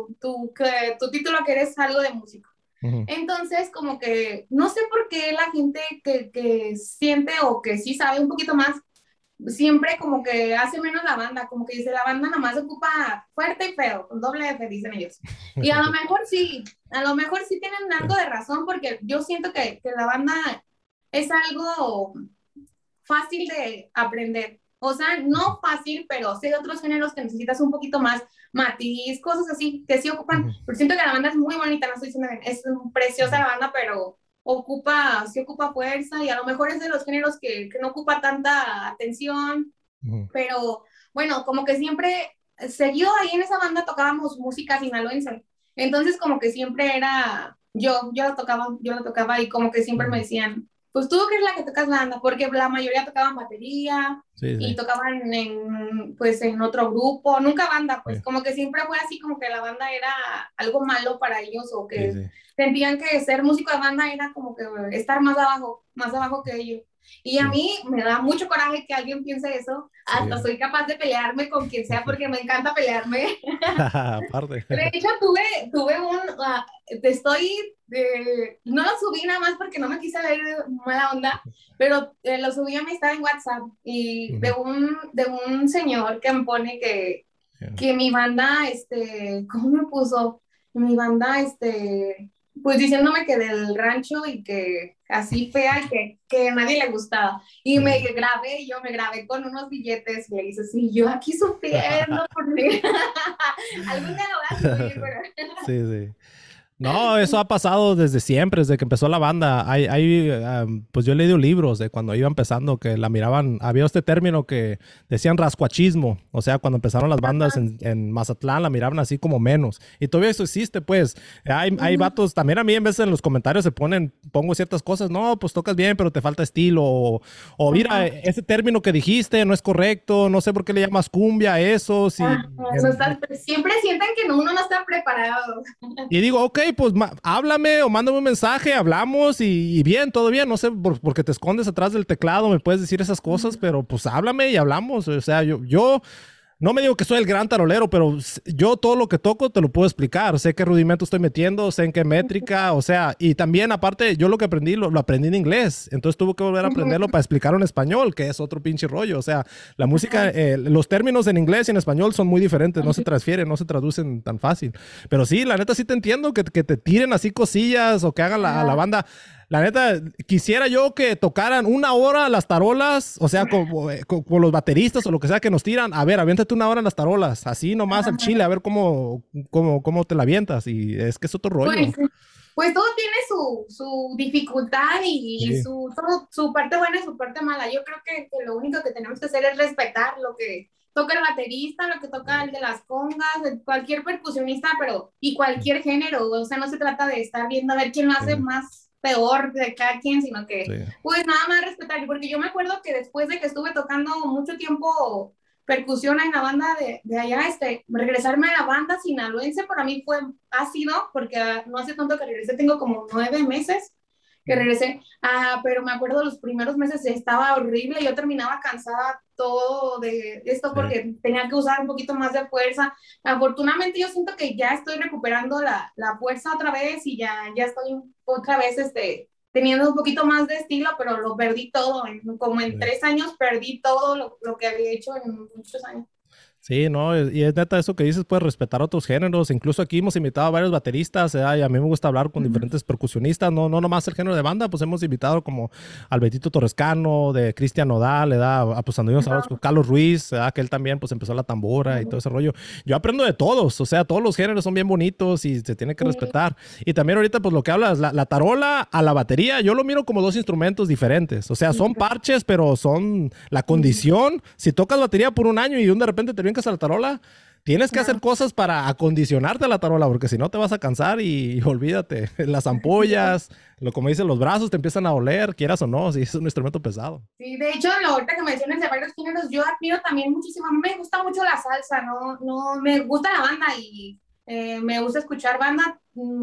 tu título que eres algo de músico. Ujú. Entonces, como que no sé por qué la gente que siente o que sí sabe un poquito más siempre como que hace menos la banda, como que dice la banda nomás ocupa fuerte y feo, con doble F, dicen ellos. Y a lo mejor sí tienen algo de razón, porque yo siento que la banda es algo fácil de aprender. O sea, no fácil, pero sí hay otros géneros que necesitas un poquito más matiz, cosas así, que sí ocupan, Ujú. pero siento que la banda es muy bonita, no estoy diciendo que es preciosa Ujú. la banda, pero sí ocupa fuerza y a lo mejor es de los géneros que no ocupa tanta atención, Ujú. pero bueno, como que siempre, seguido ahí en esa banda tocábamos música sinaloense, entonces como que siempre era, yo la tocaba y como que siempre me Ujú. decían, pues tú que eres la que tocas la banda, porque la mayoría tocaban batería Sí, y sí. tocaban pues en otro grupo, nunca banda, pues Sí, como que siempre fue así, como que la banda era algo malo para ellos o sí, que sí. sentían que ser músico de banda era como que estar más abajo que ellos. Y a Sí, mí me da mucho coraje que alguien piense eso. sí. Hasta soy capaz de pelearme con quien sea porque me encanta pelearme. Aparte. De hecho, tuve no lo subí nada más porque no me quise ver mala onda, pero lo subí a mi estado en WhatsApp y Ujú. de un señor que me pone Yeah. que mi banda, ¿cómo me puso? Mi banda, pues diciéndome que del rancho y que así fea y que a nadie le gustaba. Y Sí. yo me grabé con unos billetes y le hice así, yo aquí sufriendo por mí. Algún día lo voy a subir, pero... Sí, sí. No, eso ha pasado desde siempre, desde que empezó la banda. Pues yo he leído libros de cuando iba empezando que la miraban. Había este término que decían rascuachismo. O sea, cuando empezaron las bandas en Mazatlán, la miraban así como menos. Y todavía eso existe, pues. Hay vatos, también a mí en veces en los comentarios pongo ciertas cosas. No, pues tocas bien, pero te falta estilo. O mira, Ajá. ese término que dijiste no es correcto. No sé por qué le llamas cumbia a eso. Ajá, siempre sienten que uno no está preparado. Y digo, ok, pues háblame o mándame un mensaje, hablamos y bien, todo bien. No sé, porque te escondes atrás del teclado, me puedes decir esas cosas, pero pues háblame y hablamos. O sea, yo no me digo que soy el gran tarolero, pero yo todo lo que toco te lo puedo explicar. Sé qué rudimento estoy metiendo, sé en qué métrica, o sea, y también aparte, yo lo que aprendí lo aprendí en inglés. Entonces tuve que volver a aprenderlo para explicarlo en español, que es otro pinche rollo. O sea, la música, los términos en inglés y en español son muy diferentes, no se transfieren, no se traducen tan fácil. Pero sí, la neta sí te entiendo que te tiren así cosillas o que hagan a la banda. La neta, quisiera yo que tocaran una hora las tarolas, o sea, como, con los bateristas o lo que sea que nos tiran. A ver, aviéntate una hora en las tarolas, así nomás al chile, a ver cómo te la avientas. Y es que es otro Pues rollo. Pues todo tiene su dificultad y Sí, su parte buena y su parte mala. Yo creo que lo único que tenemos que hacer es respetar lo que toca el baterista, lo que toca el de las congas, cualquier percusionista, pero y cualquier género. O sea, no se trata de estar viendo a ver quién lo hace sí, más peor de cada quien, sino que, sí. pues nada más respetar. Porque yo me acuerdo que después de que estuve tocando mucho tiempo percusión en la banda de allá, regresarme a la banda sinaloense para mí ha sido, porque no hace tanto que regresé, tengo como 9 meses que regresé, pero me acuerdo los primeros meses estaba horrible, yo terminaba cansada todo de esto Sí. porque tenía que usar un poquito más de fuerza. Afortunadamente yo siento que ya estoy recuperando la fuerza otra vez y ya estoy otra vez teniendo un poquito más de estilo, pero lo perdí todo. Como en Sí. 3 años perdí todo lo que había hecho en muchos años. Sí, no, y es neta eso que dices, puedes respetar otros géneros. Incluso aquí hemos invitado a varios bateristas, y a mí me gusta hablar con diferentes percusionistas, no nomás el género de banda, pues hemos invitado como al Betito Torrescano, de Cristian Nodal, pues anduvimos hablando con Carlos Ruiz, que él también pues empezó la tambora y todo ese rollo. Yo aprendo de todos, o sea, todos los géneros son bien bonitos y se tiene que Sí, respetar. Y también ahorita pues lo que hablas, la tarola a la batería, yo lo miro como dos instrumentos diferentes, o sea, son parches, pero son la condición. Si tocas batería por un año y de repente te brincas a la tarola, tienes que hacer cosas para acondicionarte a la tarola, porque si no te vas a cansar y olvídate. Las ampollas, como dicen, los brazos te empiezan a doler, quieras o no, si es un instrumento pesado. sí, de hecho, ahorita que mencionas de varios géneros, yo admiro también muchísimo. A mí me gusta mucho la salsa, no, me gusta la banda y me gusta escuchar banda.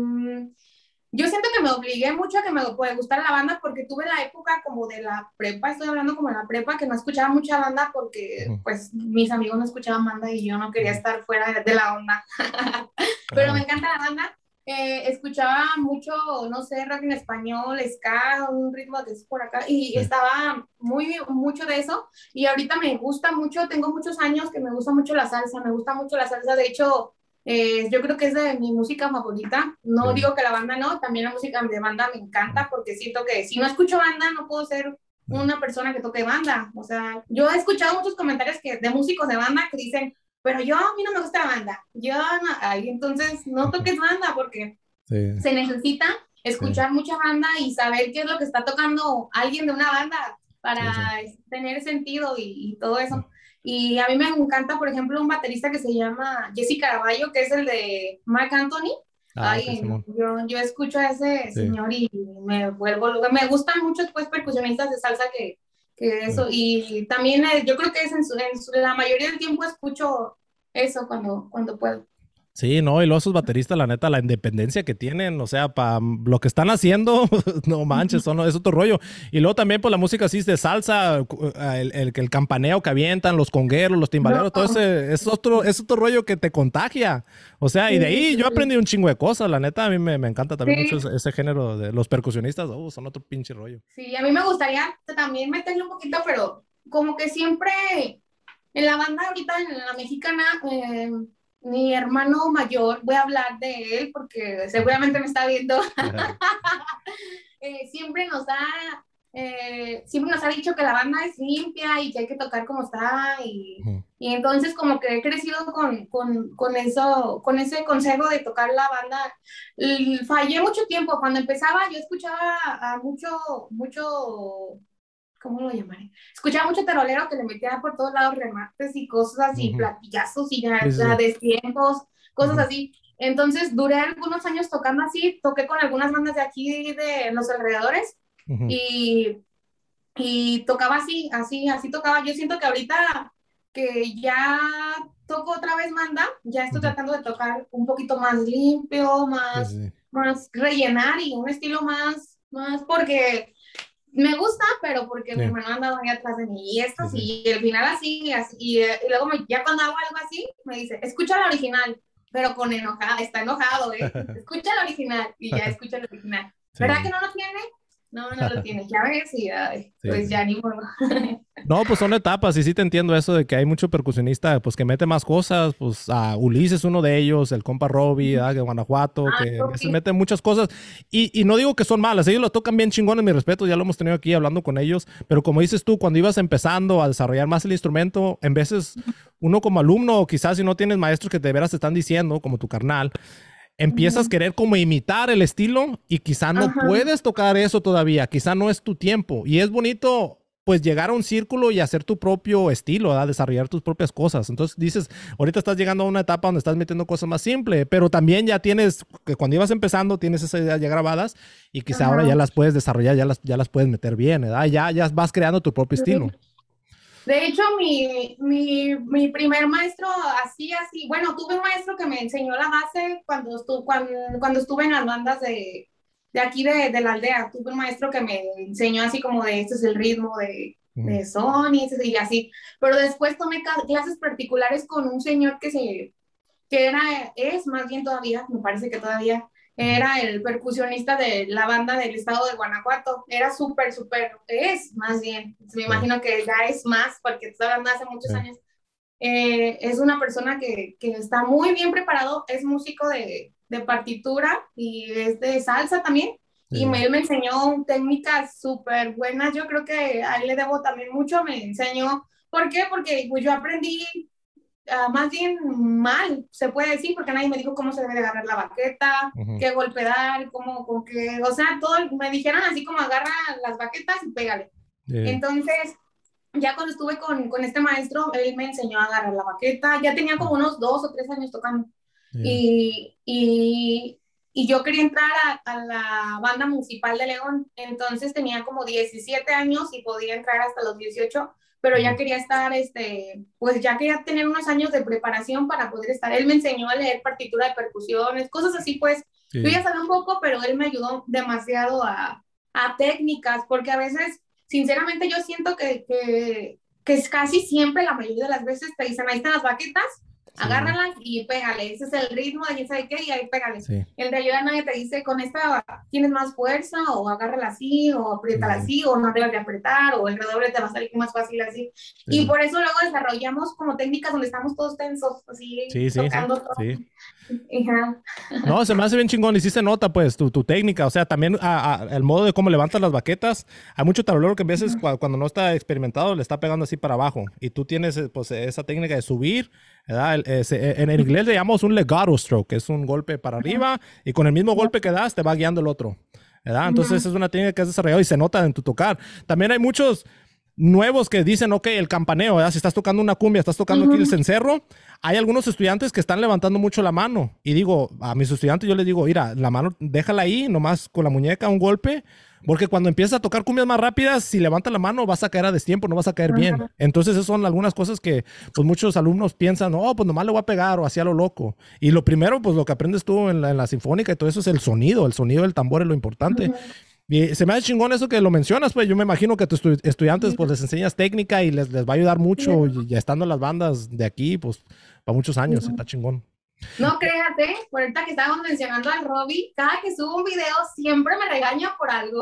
Yo siento que me obligué mucho a que me puede gustar la banda porque tuve la época como de la prepa, estoy hablando como de la prepa, que no escuchaba mucha banda porque Ujú. pues mis amigos no escuchaban banda y yo no quería Ujú. estar fuera de la onda. Pero me Ah, encanta la banda. Escuchaba mucho, no sé, rock en español, ska, un ritmo que es por acá, y sí. estaba mucho de eso. Y ahorita me gusta mucho, tengo muchos años que me gusta mucho la salsa, me gusta mucho la salsa. De hecho, yo creo que es de mi música favorita. No Sí. digo que la banda no, también la música de banda me encanta porque siento que si no escucho banda no puedo ser Sí. una persona que toque banda. O sea, yo he escuchado muchos comentarios de músicos de banda que dicen, pero a mí no me gusta la banda. Yo no, ay, entonces no toques banda porque Sí. se necesita Sí. escuchar mucha banda y saber qué es lo que está tocando alguien de una banda Sí. Sí. para tener sentido y todo Sí. eso. Y a mí me encanta, por ejemplo, un baterista que se llama Jesse Caraballo, que es el de Mark Anthony. Ah, ok, Ay, no, Simón. yo escucho a ese Sí. señor y me vuelvo loca. Me gustan mucho pues percusionistas de salsa que Sí. eso. Y también yo creo que es la mayoría del tiempo escucho eso cuando puedo. Sí, no, y luego esos bateristas, la neta, la independencia que tienen, o sea, para lo que están haciendo, no manches, es otro rollo. Y luego también, pues la música así de salsa, el campaneo que avientan, los congueros, los No, timbaleros, todo ese es otro rollo que te contagia. O sea, y de sí, ahí yo sí, aprendí un chingo de cosas, la neta, a mí me encanta también mucho sí. ese género de los percusionistas, son otro pinche rollo. Sí, a mí me gustaría también meterle un poquito, pero como que siempre en la banda ahorita, en la mexicana, mi hermano mayor, voy a hablar de él porque seguramente me está viendo, siempre siempre nos ha dicho que la banda es limpia y que hay que tocar como está Ujú. y entonces como que he crecido con eso, con ese consejo de tocar la banda. Fallé mucho tiempo, cuando empezaba yo escuchaba a mucho, ¿cómo lo llamaré? Escuchaba mucho tarolero que le metía por todos lados remates y cosas así, Ujú. platillazos y Sí, sí, ya sí. destiempos, cosas Ujú. así. Entonces duré algunos años tocando así, toqué con algunas bandas de aquí, de los alrededores, Ujú. y, y tocaba así tocaba. Yo siento que ahorita que ya toco otra vez banda, ya estoy Ujú. tratando de tocar un poquito más limpio, Sí, sí, sí. más rellenar y un estilo más porque me gusta, pero porque mi Sí. hermano anda ahí atrás de mí y esto Sí, sí. sí, y al final así, y luego ya cuando hago algo así, me dice, escucha la original, pero con enojada, está enojado, ¿eh? Escucha la original y ya escucha la original. ¿Verdad que Sí. no lo tiene? No, no lo tiene, ya ves, y ay, Sí, pues sí. ya ni modo. No, pues son etapas y sí te entiendo eso de que hay mucho percusionista pues que mete más cosas, pues a Ulises uno de ellos, el compa Robbie, de Guanajuato, Ah, que a veces ok. mete muchas cosas y no digo que son malas, ellos lo tocan bien chingones, mi respeto, ya lo hemos tenido aquí hablando con ellos, pero como dices tú, cuando ibas empezando a desarrollar más el instrumento, en veces uno como alumno, o quizás si no tienes maestros que de veras te están diciendo, como tu carnal, empiezas a querer como imitar el estilo y quizá no Ajá. puedes tocar eso todavía, quizá no es tu tiempo. Y es bonito pues llegar a un círculo y hacer tu propio estilo, ¿verdad? Desarrollar tus propias cosas. Entonces dices, ahorita estás llegando a una etapa donde estás metiendo cosas más simples, pero también ya tienes, que cuando ibas empezando, tienes esas ideas ya grabadas y quizá ahora ya Ajá. las puedes desarrollar, ya las puedes meter bien, ¿verdad? Ya vas creando tu propio estilo. Sí. De hecho, mi primer maestro, así, bueno, tuve un maestro que me enseñó la base cuando estuve en las bandas de aquí de la aldea. Tuve un maestro que me enseñó así como de este es el ritmo Ujú. de Sony y así. Pero después tomé clases particulares con un señor que es más bien todavía, me parece que todavía, Ujú. era el percusionista de la banda del estado de Guanajuato. Era súper, es más bien, me Sí, imagino que ya es más, porque estoy hablando de hace muchos sí, años. Es una persona que está muy bien preparado, es músico de partitura y es de salsa también. Y sí. él me enseñó técnicas súper buenas. Yo creo que a él le debo también mucho. Me enseñó. ¿Por qué? Porque pues, yo aprendí más bien mal, se puede decir, porque nadie me dijo cómo se debe de agarrar la baqueta, Ujú. qué golpe dar, cómo, con qué, o sea, todo, me dijeron así como agarra las baquetas y pégale. Sí, Entonces, ya cuando estuve con este maestro, él me enseñó a agarrar la baqueta, ya tenía como unos 2 o 3 años tocando. sí, Y yo quería entrar a la banda municipal de León, entonces tenía como 17 años y podía entrar hasta los 18, pero ya ujú. quería estar, pues ya quería tener unos años de preparación para poder estar. Él me enseñó a leer partitura de percusiones, cosas así, pues yo Sí. ya sabía un poco, pero él me ayudó demasiado a técnicas, porque a veces, sinceramente, yo siento que es casi siempre, la mayoría de las veces, te dicen, ahí están las baquetas, Sí, agárralas y pégale. Ese es el ritmo de quién sabe qué y ahí pégale. sí, El de ayuda nadie te dice, con esta tienes más fuerza o agárrala así o apriétala sí, así o no debes de apretar o el redoble te va a salir más fácil así. Y sí, por eso luego desarrollamos como técnicas donde estamos todos tensos, así sí, sí, sí, tocando todo. sí. Ajá. No, se me hace bien chingón y sí se nota pues tu técnica, o sea, también el modo de cómo levantas las baquetas. Hay mucho tablero que a veces cuando no está experimentado le está pegando así para abajo y tú tienes pues esa técnica de subir, ¿verdad? En inglés le llamamos un legato stroke, que es un golpe para arriba y con el mismo golpe que das te va guiando el otro, ¿verdad? Entonces es una técnica que has desarrollado y se nota en tu tocar. También hay muchos nuevos que dicen, ok, el campaneo, ¿verdad? Si estás tocando una cumbia, estás tocando aquí el cencerro, hay algunos estudiantes que están levantando mucho la mano. Y digo, a mis estudiantes yo les digo, mira, la mano déjala ahí, nomás con la muñeca, un golpe, porque cuando empiezas a tocar cumbias más rápidas, si levantas la mano vas a caer a destiempo, no vas a caer bien. Entonces esas son algunas cosas que pues muchos alumnos piensan, no, pues nomás le voy a pegar o así a lo loco. Y lo primero, pues lo que aprendes tú en la sinfónica y todo eso es el sonido del tambor es lo importante. Y se me hace chingón eso que lo mencionas, pues yo me imagino que a tus estudiantes pues les enseñas técnica y les va a ayudar mucho y ya estando en las bandas de aquí, pues para muchos años, está chingón. No créate, por ahorita que estábamos mencionando al Robbie, cada que subo un video siempre me regaña por algo.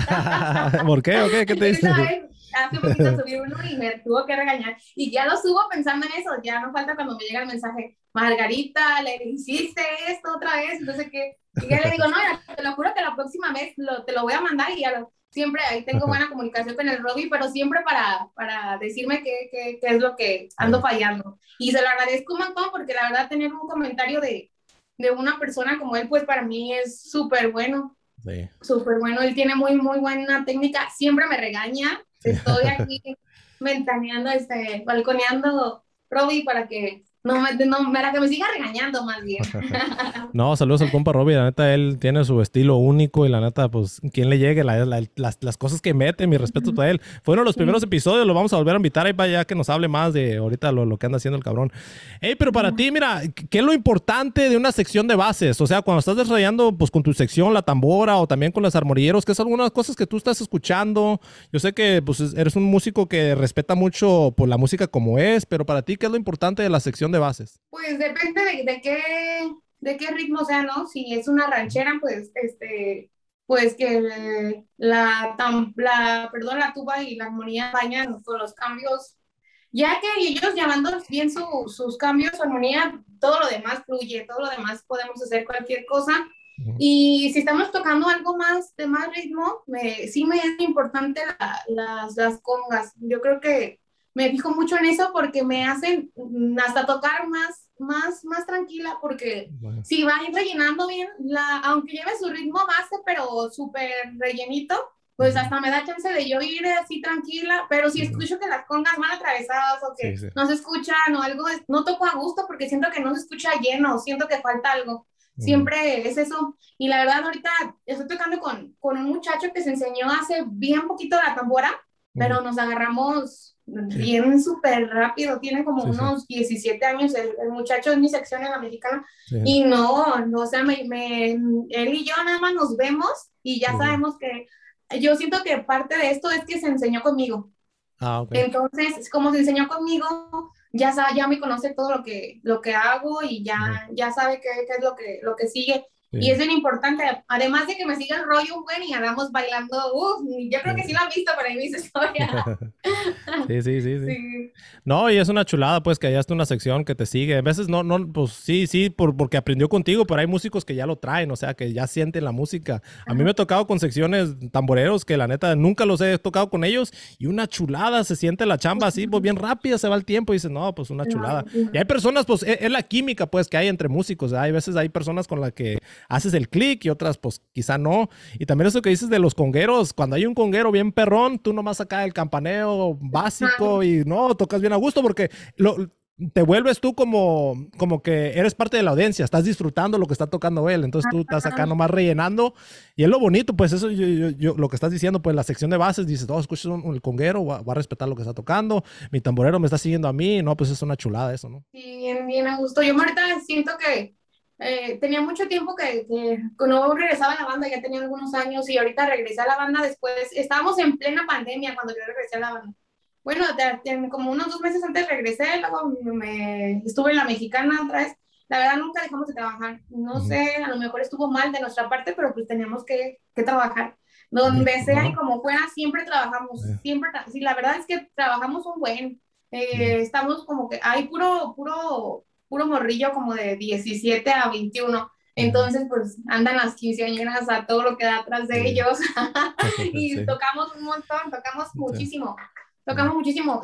¿Por qué? ¿O qué? ¿Qué te Esa dice? vez, hace poquito subí uno y me tuvo que regañar. Y ya lo subo pensando en eso, ya no falta cuando me llega el mensaje, Margarita, le hiciste esto otra vez, entonces que, y ya le digo, no, ya, te lo juro que la próxima vez te lo voy a mandar y ya siempre ahí tengo buena comunicación con el Robbie, pero siempre para decirme qué es lo que ando fallando. Y se lo agradezco un montón porque la verdad tener un comentario de una persona como él, pues para mí es súper bueno. Sí, Súper bueno, él tiene muy buena técnica, siempre me regaña, sí. estoy aquí ventaneando, balconeando Robbie para que para que me siga regañando más bien. No, saludos al compa Robbie. La neta, él tiene su estilo único y la neta, pues, quien le llegue, las cosas que mete, mi respeto para él. Fue uno de los primeros Sí. episodios, lo vamos a volver a invitar ahí para allá que nos hable más de ahorita lo que anda haciendo el cabrón. Hey, pero para ti, mira, ¿qué es lo importante de una sección de bases? O sea, cuando estás desarrollando, pues, con tu sección, la tambora o también con los armorilleros, ¿qué son algunas cosas que tú estás escuchando? Yo sé que, pues, eres un músico que respeta mucho, pues, la música como es, pero para ti, ¿qué es lo importante de la sección de bases? Pues depende de qué ritmo sea, ¿no? Si es una ranchera, pues, pues que perdón, la tuba y la armonía vayan con los cambios, ya que ellos llevando bien sus cambios, su armonía, todo lo demás fluye, todo lo demás podemos hacer cualquier cosa. Ujú. Y si estamos tocando algo más de más ritmo, sí me es importante las congas. Yo creo que me fijo mucho en eso porque me hacen hasta tocar más tranquila, porque Bueno, si va rellenando bien, aunque lleve su ritmo base, pero súper rellenito, pues ujú, hasta me da chance de yo ir así tranquila, pero si ujú. escucho que las congas van atravesadas o Sí, que sí. no se escuchan o algo, no toco a gusto porque siento que no se escucha lleno, siento que falta algo. Ujú, Siempre es eso. Y la verdad, ahorita estoy tocando con un muchacho que se enseñó hace bien poquito la tambora, ujú. pero nos agarramos Sí, bien súper rápido, tiene como sí, sí, unos 17 años el muchacho es mi sección en la mexicana sí, y no, o sea, él y yo nada más nos vemos y ya sí, sí. sabemos que yo siento que parte de esto es que se enseñó conmigo. Ah, ok. Entonces, como se enseñó conmigo, ya me conoce todo lo que hago y Ujú, ya sabe qué es lo que sigue. Y sí, es bien importante, además de que me siga el rollo un buen y andamos bailando, yo creo sí, que sí sí. lo han visto por ahí mis historias. Sí, sí, sí, sí. Sí. No, y es una chulada, pues, que hayaste una sección que te sigue. A veces no, no, pues sí, sí, porque aprendió contigo, pero hay músicos que ya lo traen, o sea, que ya sienten la música. A mí me Ajá. ha tocado con secciones tamboreros que la neta nunca los he tocado con ellos y una chulada, se siente la chamba así, pues bien rápida, se va el tiempo y dices, no, pues una chulada. Y hay personas, pues, es la química, pues, que hay entre músicos. ¿Verdad? Hay veces hay personas con las que haces el clic y otras, pues, quizá no. Y también eso que dices de los congueros, cuando hay un conguero bien perrón, tú nomás acá el campaneo básico Ajá. y no, tocas bien a gusto porque te vuelves tú como que eres parte de la audiencia, estás disfrutando lo que está tocando él, entonces tú estás acá Ajá. nomás rellenando y es lo bonito, pues eso lo que estás diciendo, pues la sección de bases, dices, oh, escuchas el conguero, va a respetar lo que está tocando, mi tamborero me está siguiendo a mí, no, pues es una chulada eso, ¿no? Sí, bien, bien a gusto. Yo ahorita siento que tenía mucho tiempo que no regresaba a la banda, ya tenía algunos años y ahorita regresé a la banda después. Estábamos en plena pandemia cuando yo regresé a la banda. Bueno, como unos 2 meses antes regresé, luego estuve en la mexicana otra vez. La verdad nunca dejamos de trabajar. No Ujú. sé, a lo mejor estuvo mal de nuestra parte, pero pues teníamos que trabajar. Sí, Donde sea y no, como fuera, siempre trabajamos. Siempre, sí, la verdad es que trabajamos un buen. sí, Estamos como que hay puro morrillo como de 17 a 21. sí, Entonces, pues andan las quinceañeras a todo lo que da atrás de sí, ellos y sí, tocamos un montón, sí, sí, tocamos muchísimo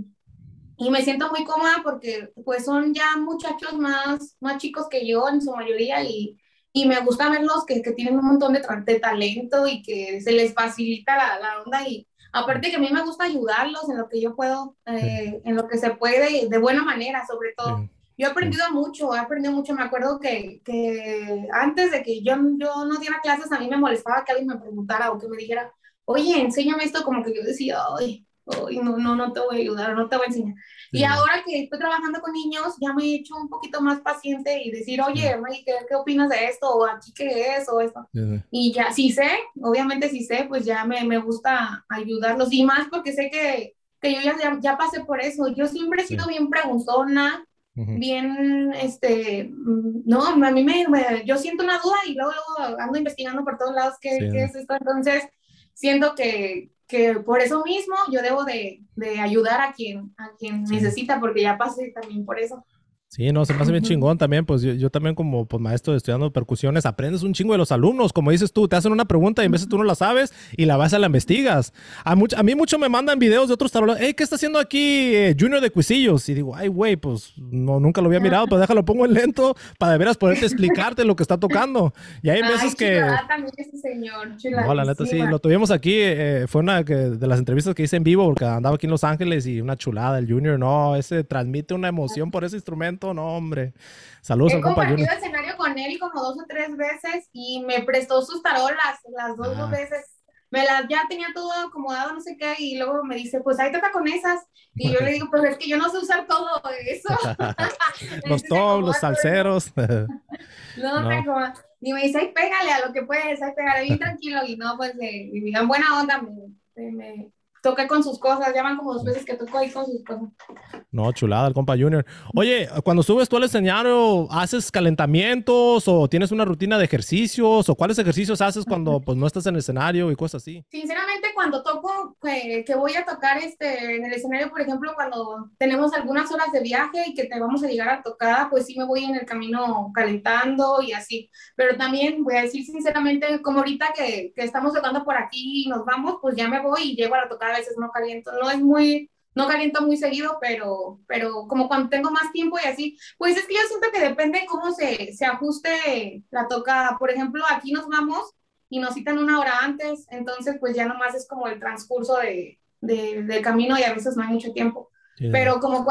y me siento muy cómoda porque pues son ya muchachos más chicos que yo en su mayoría y me gusta verlos que tienen un montón de talento y que se les facilita la onda y aparte que a mí me gusta ayudarlos en lo que yo puedo, en lo que se puede, de buena manera sobre todo. sí, Yo sí, he aprendido mucho. Me acuerdo que antes de que yo no diera clases, a mí me molestaba que alguien me preguntara o que me dijera, oye, enséñame esto, como que yo decía, ay, no te voy a ayudar, no te voy a enseñar. sí, Y ahora que estoy trabajando con niños, ya me he hecho un poquito más paciente y decir, sí, oye, May, ¿qué opinas de esto? O aquí qué es, o esto. sí, sí, Y ya, si sé, obviamente si sé, pues ya me gusta ayudarlos. Y más porque sé que yo ya pasé por eso. Yo siempre he sí, sido bien preguntona, ujú, bien, no, a mí yo siento una duda y luego ando investigando por todos lados sí, qué es esto. Entonces, siento que por eso mismo yo debo de ayudar a quien sí. necesita, porque ya pasé también por eso. Sí, no, se me hace bien Ujú. chingón también, pues yo también como pues, maestro estudiando percusiones, aprendes un chingo de los alumnos, como dices tú, te hacen una pregunta y en veces tú no la sabes y la vas a la investigas. A mí mucho me mandan videos de otros tarolas, hey, ¿qué está haciendo aquí Junior de Cuisillos? Y digo, ay, güey, pues no, nunca lo había mirado, pero déjalo, pongo en lento para de veras poderte explicarte lo que está tocando. Y hay veces Ay, que, chulada también ese señor, no, la neta sí, chuladísima. lo tuvimos aquí, fue una de las entrevistas que hice en vivo porque andaba aquí en Los Ángeles y una chulada, el Junior, no, ese transmite una emoción por ese instrumento, no, hombre. Saludos He al compa Junior. compartido escenario con él como 2 o 3 veces y me prestó sus tarolas las dos Ah. veces. Ya tenía todo acomodado, no sé qué, y luego me dice, pues ahí toca con esas. Y yo le digo, pues es que yo no sé usar todo eso. Los Se toms, los acomoda todo eso. salseros. No, se No. acomoda. Y me dice, ay, pégale a lo que puedes, ay, pégale bien tranquilo. Y no, pues, y digan buena onda, me toqué con sus cosas. Ya van como 2 veces que tocó ahí con sus cosas. No, chulada, el compa Junior. Oye, cuando subes tú al escenario, ¿haces calentamientos o tienes una rutina de ejercicios o cuáles ejercicios haces cuando pues no estás en el escenario y cosas así? Sinceramente, cuando toco, que voy a tocar en el escenario, por ejemplo, cuando tenemos algunas horas de viaje y que te vamos a llegar a tocar, pues sí me voy en el camino calentando y así. Pero también voy a decir sinceramente, como ahorita que estamos tocando por aquí y nos vamos, pues ya me voy y llego a la tocada, a veces no caliento. no caliento muy seguido, pero como cuando tengo más tiempo y así, pues es que yo siento que depende cómo se ajuste la tocada. Por ejemplo, aquí nos vamos y nos citan una hora antes, entonces pues ya nomás es como el transcurso de camino y a veces no hay mucho tiempo. Sí, sí, Pero como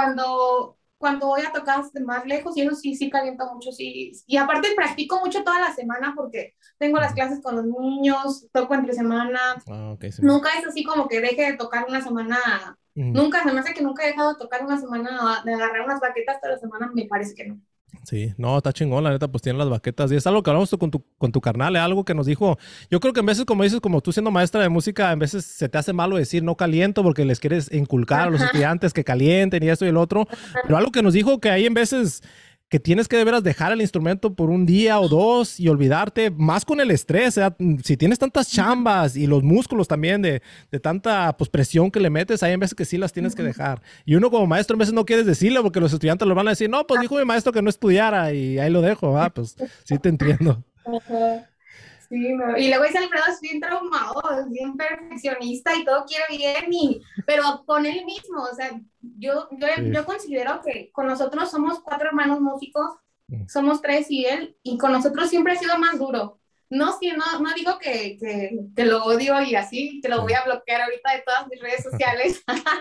cuando voy a tocar más lejos y eso sí, sí calienta mucho, sí. Y aparte practico mucho toda la semana porque tengo las sí. clases con los niños, toco entre semana. Ah, ok, sí. Nunca es así como que deje de tocar una semana. Ujú. Nunca, se me hace que nunca he dejado de tocar una semana, de agarrar unas baquetas toda la semana, me parece que no. Sí, no, está chingón, la neta, pues tienen las baquetas. Y es algo que hablamos con tu carnal, algo que nos dijo. Yo creo que en veces, como dices, como tú siendo maestra de música, en veces se te hace malo decir no caliento porque les quieres inculcar a los Ajá. estudiantes que calienten y esto y el otro. Pero algo que nos dijo que hay en veces que tienes que de veras dejar el instrumento por un día o dos y olvidarte, más con el estrés. O sea, si tienes tantas chambas y los músculos también de tanta pues, presión que le metes, hay en veces que sí las tienes que dejar. Y uno como maestro en veces no quieres decirlo porque los estudiantes lo van a decir, no, pues dijo mi maestro que no estudiara y ahí lo dejo, pues sí te entiendo. Ajá. Sí, no. Y luego ese Alfredo es bien traumado, es bien perfeccionista y todo quiere bien, pero con él mismo, o sea, yo, yo, Sí. yo considero que con nosotros somos cuatro hermanos músicos, somos tres y él, y con nosotros siempre ha sido más duro. No, sí, no digo que lo odio y así, que lo voy Sí. a bloquear ahorita de todas mis redes sociales,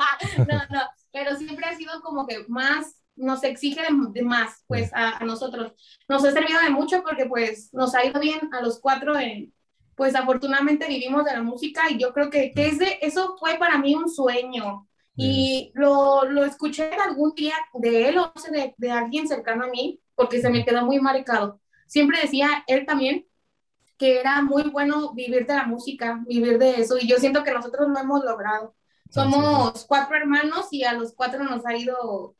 no, pero siempre ha sido como que más, nos exige de más, Sí. pues, a nosotros. Nos ha servido de mucho porque, pues, nos ha ido bien a los cuatro pues, afortunadamente vivimos de la música y yo creo que eso fue para mí un sueño. Sí. Y lo escuché algún día de él o no sé, de alguien cercano a mí, porque se me quedó muy marcado. Siempre decía él también que era muy bueno vivir de la música, vivir de eso, y yo siento que nosotros lo hemos logrado. Ah, sí, sí. Somos cuatro hermanos y a los cuatro nos ha ido,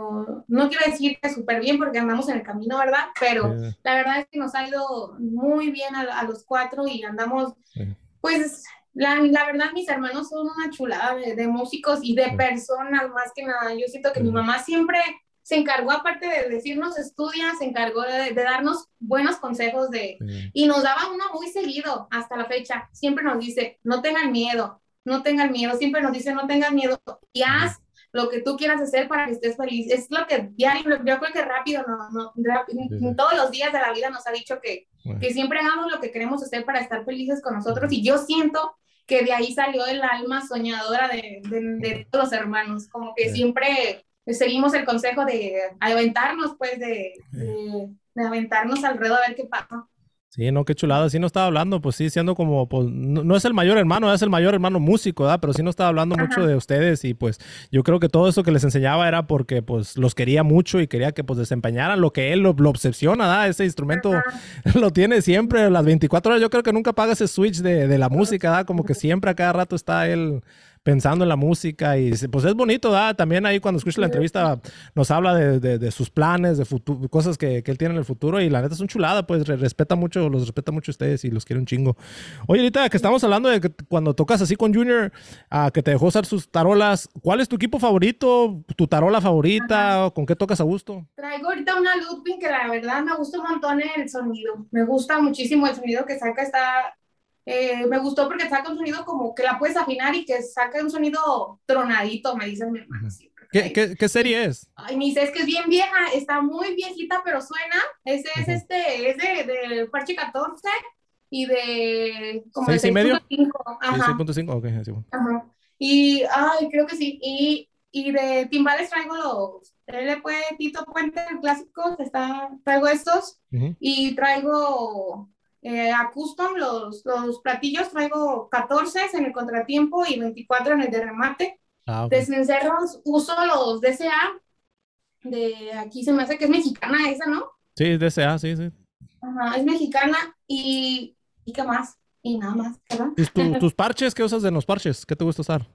no quiero decir que súper bien porque andamos en el camino, ¿verdad? Pero Sí, la verdad es que nos ha ido muy bien a los cuatro y andamos, sí, pues, la verdad, mis hermanos son una chulada de músicos y de sí, personas más que nada. Yo siento que sí, mi sí, mamá siempre se encargó, aparte de decirnos estudia, se encargó de darnos buenos consejos sí, y nos daba uno muy seguido hasta la fecha. Siempre nos dice, no tengan miedo, siempre nos dice, no tengan miedo y sí, haz lo que tú quieras hacer para que estés feliz. Es lo que diario, yo creo que rápido, sí, sí, todos los días de la vida nos ha dicho sí, que siempre hagamos lo que queremos hacer para estar felices con nosotros sí, y yo siento que de ahí salió el alma soñadora de todos los hermanos, como que sí. siempre seguimos el consejo de aventarnos, pues, Sí. de aventarnos al ruedo a ver qué pasa. Sí, no, qué chulada. Sí, no estaba hablando, pues sí, siendo como, pues, no, no es el mayor hermano, es el mayor hermano músico, ¿verdad? Pero sí no estaba hablando mucho Ajá. de ustedes y pues yo creo que todo eso que les enseñaba era porque pues los quería mucho y quería que pues desempeñaran lo que él lo obsesiona, ¿verdad? Ese instrumento Ajá. lo tiene siempre, las 24 horas. Yo creo que nunca apaga ese switch de la música, ¿verdad? Como que siempre a cada rato está él pensando en la música y pues es bonito, ¿verdad? También ahí cuando escucho la entrevista nos habla de sus planes, de futuro, cosas que él tiene en el futuro y la neta es un chulada, pues respeta mucho, los respeta mucho a ustedes y los quiere un chingo. Oye, ahorita que estamos hablando de que cuando tocas así con Junior, que te dejó usar sus tarolas, ¿cuál es tu equipo favorito? ¿Tu tarola Ajá. favorita? ¿Con qué tocas a gusto? Traigo ahorita una Ludwig que la verdad me gusta un montón el sonido. Me gusta muchísimo el sonido que saca. Me gustó porque saca un sonido como que la puedes afinar y que saca un sonido tronadito, me dice mi hermano Ujú. siempre. ¿Qué serie es? Ay, me dice, es que es bien vieja, está muy viejita, pero suena. Ese es Ujú. es de Parche 14 y de como de ¿Seis y medio? 6.5. Sí, seis Ajá, punto cinco. Ok, así, bueno. ajá. Y, ay, creo que sí. Y de timbales traigo los LP Tito Puente, el clásico, traigo estos. Ujú. Y traigo a custom los platillos, traigo 14 en el contratiempo y 24 en el de remate. Ah, ok. De cencerros uso los DCA, de aquí se me hace que es mexicana esa, ¿no? Sí, DCA, sí, sí. Ajá, es mexicana y ¿qué más? Y nada más, ¿verdad? ¿Tus parches? ¿Qué usas de los parches? ¿Qué te gusta usar?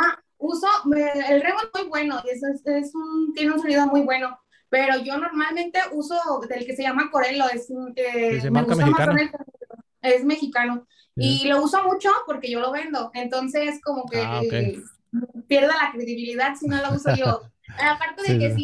El Remo es muy bueno, tiene un sonido muy bueno, pero yo normalmente uso del que se llama Corello, Sí, sí, me marca gusta más mexicana. es mexicano Yeah. y lo uso mucho porque yo lo vendo, entonces como Ah, ok. que pierda la credibilidad si no lo uso yo. Aparte de Sí, que sí,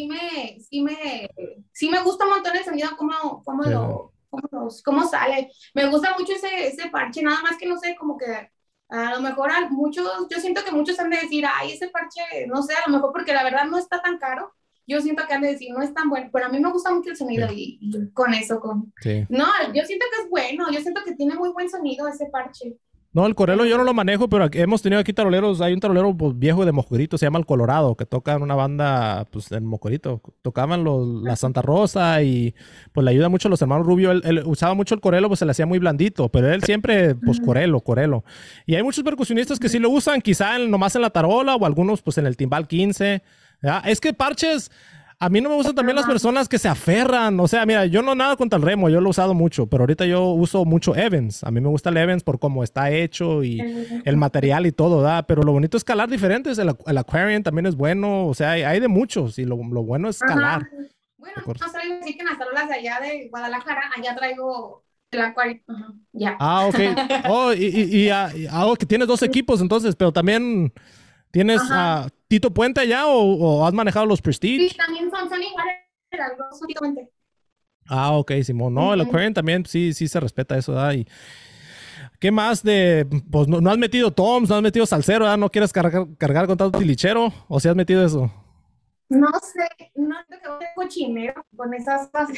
sí me gusta un montón el sonido, sí, cómo sale. Me gusta mucho ese parche, nada más que no sé, como que A lo mejor a muchos, yo siento que muchos han de decir, ay, ese parche, no sé, a lo mejor porque la verdad no está tan caro. Yo siento que han de decir, no es tan bueno, pero a mí me gusta mucho el sonido Sí. y con eso, Sí. No, yo siento que es bueno, yo siento que tiene muy buen sonido ese parche. No, el corelo yo no Pero, lo manejo, pero hemos tenido aquí taroleros. Hay un tarolero pues, viejo de Mosquerito, se llama El Colorado, que toca en una banda pues, en Mosquerito. Tocaban la Santa Rosa y pues le ayuda mucho a los hermanos Rubio. Él usaba mucho el corelo, pues se le hacía muy blandito, pero él siempre, pues corelo, corelo. Y hay muchos percusionistas que sí lo usan, quizá nomás en la tarola o algunos pues en el timbal 15. ¿Ya? Es que parches. A mí no me gustan también las personas que se aferran. O sea, mira, yo no nada contra el remo, yo lo he usado mucho, pero ahorita yo uso mucho Evans. A mí me gusta el Evans por cómo está hecho y el material y todo, ¿da? Pero lo bonito es calar diferentes. El Aquarian también es bueno. O sea, hay de muchos y lo bueno es calar. Bueno, no solo decir que en las tarolas de allá de Guadalajara, allá traigo el acuario. Ya. Ah, ok. Oh, algo que tienes dos equipos entonces, pero también tienes a Tito Puente allá o has manejado los Prestige. Sí, también son iguales, las dos únicamente. Ah, ok, Simón. No, el Aquarian también sí se respeta eso, ¿verdad? Y ¿qué más de, pues no has metido toms, no has metido salsero, ¿verdad? ¿No quieres cargar con tanto tilichero? ¿O si has metido eso? No sé, no sé que voy a cochinero con esas cosas.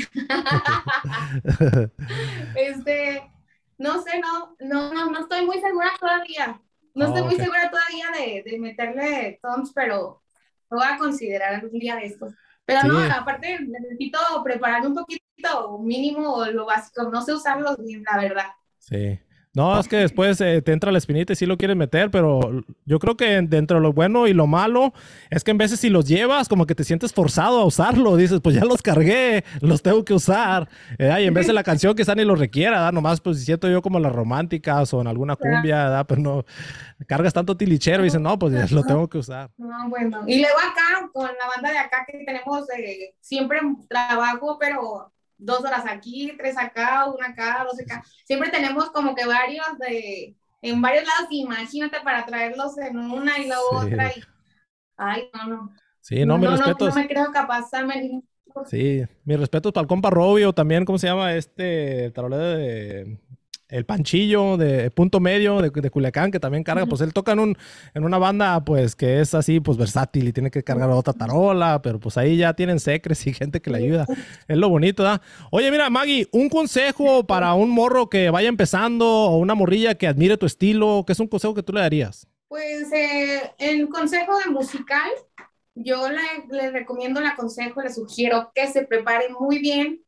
No sé, no estoy muy segura todavía. No estoy muy Ok. segura todavía de meterle toms, pero lo voy a considerar algún día de estos. Pero no, Sí, aparte necesito prepararme un poquito mínimo lo básico. No sé usarlos bien, la verdad. sí. No, es que después te entra la espinita y sí lo quieres meter, pero yo creo que dentro de lo bueno y lo malo es que en veces si los llevas como que te sientes forzado a usarlo, dices, pues ya los cargué, los tengo que usar, y en vez de la canción quizá ni lo requiera, ¿verdad? Nomás pues siento yo como las románticas o en alguna cumbia, ¿verdad? Pero no, cargas tanto tilichero y dices, no, pues ya lo tengo que usar. No, bueno. Y luego acá, con la banda de acá que tenemos siempre trabajo, pero 2 horas aquí, 3 acá, 1 acá, 2 acá. Siempre tenemos como que en varios lados, imagínate para traerlos en una y la otra. Sí, Y, ay, no. sí, no, No, mis no, no, no respetos. me creo capaz. Sí, mis respetos para el compa Robio, también, ¿cómo se llama? Tarolero de El Panchillo, de Punto Medio, de Culiacán, que también carga, pues él toca en una banda, pues, que es así, pues, versátil y tiene que cargar otra tarola, pero pues ahí ya tienen secres y gente que le ayuda. Es lo bonito, ¿da? Oye, mira, Maggie, un consejo para un morro que vaya empezando o una morrilla que admire tu estilo, ¿qué es un consejo que tú le darías? Pues el consejo de musical, yo le recomiendo, le aconsejo, le sugiero que se prepare muy bien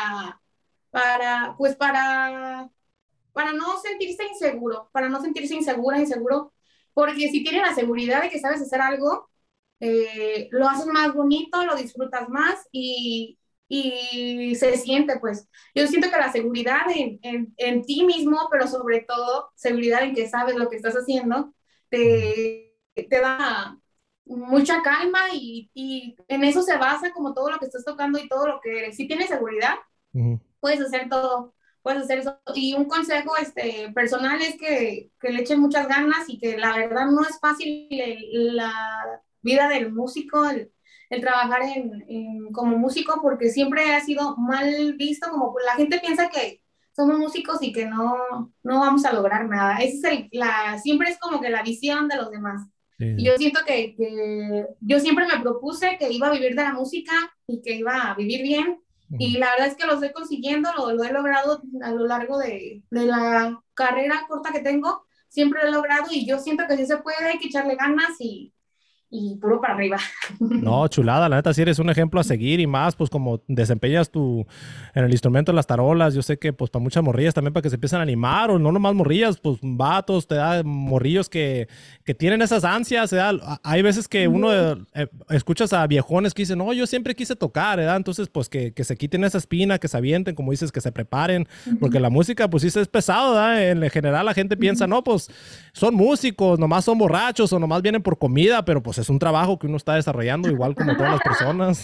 pues para no sentirse inseguro, para no sentirse inseguro, porque si tienes la seguridad de que sabes hacer algo, lo haces más bonito, lo disfrutas más y se siente, pues. Yo siento que la seguridad en ti mismo, pero sobre todo seguridad en que sabes lo que estás haciendo, te da mucha calma y en eso se basa como todo lo que estás tocando y todo lo que eres. Si tienes seguridad, Ujú. puedes hacer todo, puedes hacer eso. Y un consejo personal es que le echen muchas ganas y que la verdad no es fácil la vida del músico, el trabajar como músico, porque siempre ha sido mal visto, como la gente piensa que somos músicos y que no vamos a lograr nada. Siempre es como que la visión de los demás. Y Sí, yo siento que yo siempre me propuse que iba a vivir de la música y que iba a vivir bien ujú. y la verdad es que lo estoy consiguiendo, lo he logrado a lo largo de la carrera corta que tengo, siempre lo he logrado y yo siento que sí se puede, hay que echarle ganas y puro para arriba. No, chulada, la neta sí eres un ejemplo a seguir y más, pues como desempeñas en el instrumento de las tarolas, yo sé que pues para muchas morrillas también para que se empiecen a animar o no nomás morrillas, pues vatos, te da morrillos que tienen esas ansias, ¿verdad? Hay veces que uno escuchas a viejones que dicen, no, yo siempre quise tocar, ¿verdad? Entonces pues que se quiten esa espina, que se avienten, como dices, que se preparen, porque la música pues sí es pesado, ¿verdad? En general la gente piensa, no, pues son músicos, nomás son borrachos o nomás vienen por comida, pero pues es un trabajo que uno está desarrollando igual como todas las personas.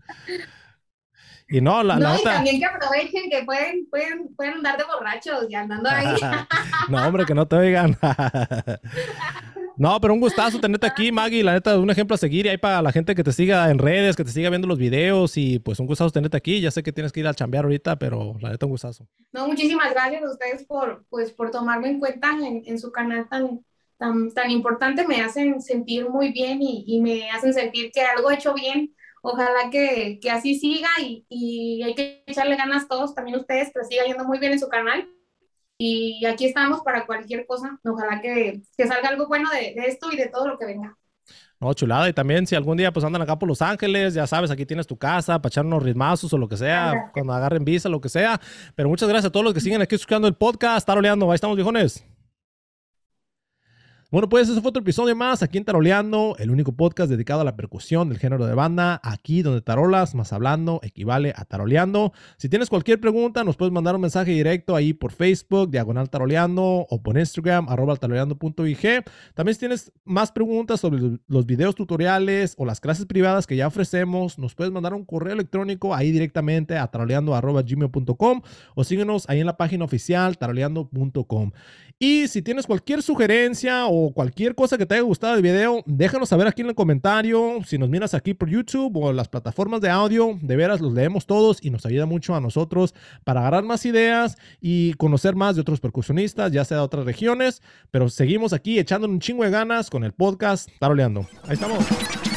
Y no, la No, y neta, también que aprovechen que pueden andar de borrachos y andando ahí. no, hombre, que no te oigan. No, pero un gustazo tenerte aquí, Maggie. La neta, un ejemplo a seguir y ahí para la gente que te siga en redes, que te siga viendo los videos y pues un gustazo tenerte aquí. Ya sé que tienes que ir a chambear ahorita, pero la neta, un gustazo. No, muchísimas gracias a ustedes por tomarme en cuenta en su canal tan importante. Me hacen sentir muy bien y me hacen sentir que algo he hecho bien. Ojalá que así siga y hay que echarle ganas todos, también ustedes, que les siga yendo muy bien en su canal. Y aquí estamos para cualquier cosa. Ojalá que salga algo bueno de esto y de todo lo que venga. No, chulada. Y también si algún día pues andan acá por Los Ángeles, ya sabes, aquí tienes tu casa para echar unos ritmazos o lo que sea, cuando agarren visa, lo que sea. Pero muchas gracias a todos los que siguen aquí escuchando el podcast. Taroleando, ahí estamos, viejones. Bueno, pues ese fue otro episodio más aquí en Taroleando, el único podcast dedicado a la percusión del género de banda, aquí donde tarolas más hablando equivale a taroleando. Si tienes cualquier pregunta, nos puedes mandar un mensaje directo ahí por Facebook, diagonal taroleando, o por Instagram, @taroleando.ig. También si tienes más preguntas sobre los videos tutoriales o las clases privadas que ya ofrecemos, nos puedes mandar un correo electrónico ahí directamente a taroleando@gmail.com o síguenos ahí en la página oficial taroleando.com. Y si tienes cualquier sugerencia o cualquier cosa que te haya gustado del video, déjanos saber aquí en el comentario. Si nos miras aquí por YouTube o en las plataformas de audio, de veras los leemos todos y nos ayuda mucho a nosotros para agarrar más ideas y conocer más de otros percusionistas, ya sea de otras regiones. Pero seguimos aquí echándole un chingo de ganas con el podcast Taroleando. Ahí estamos.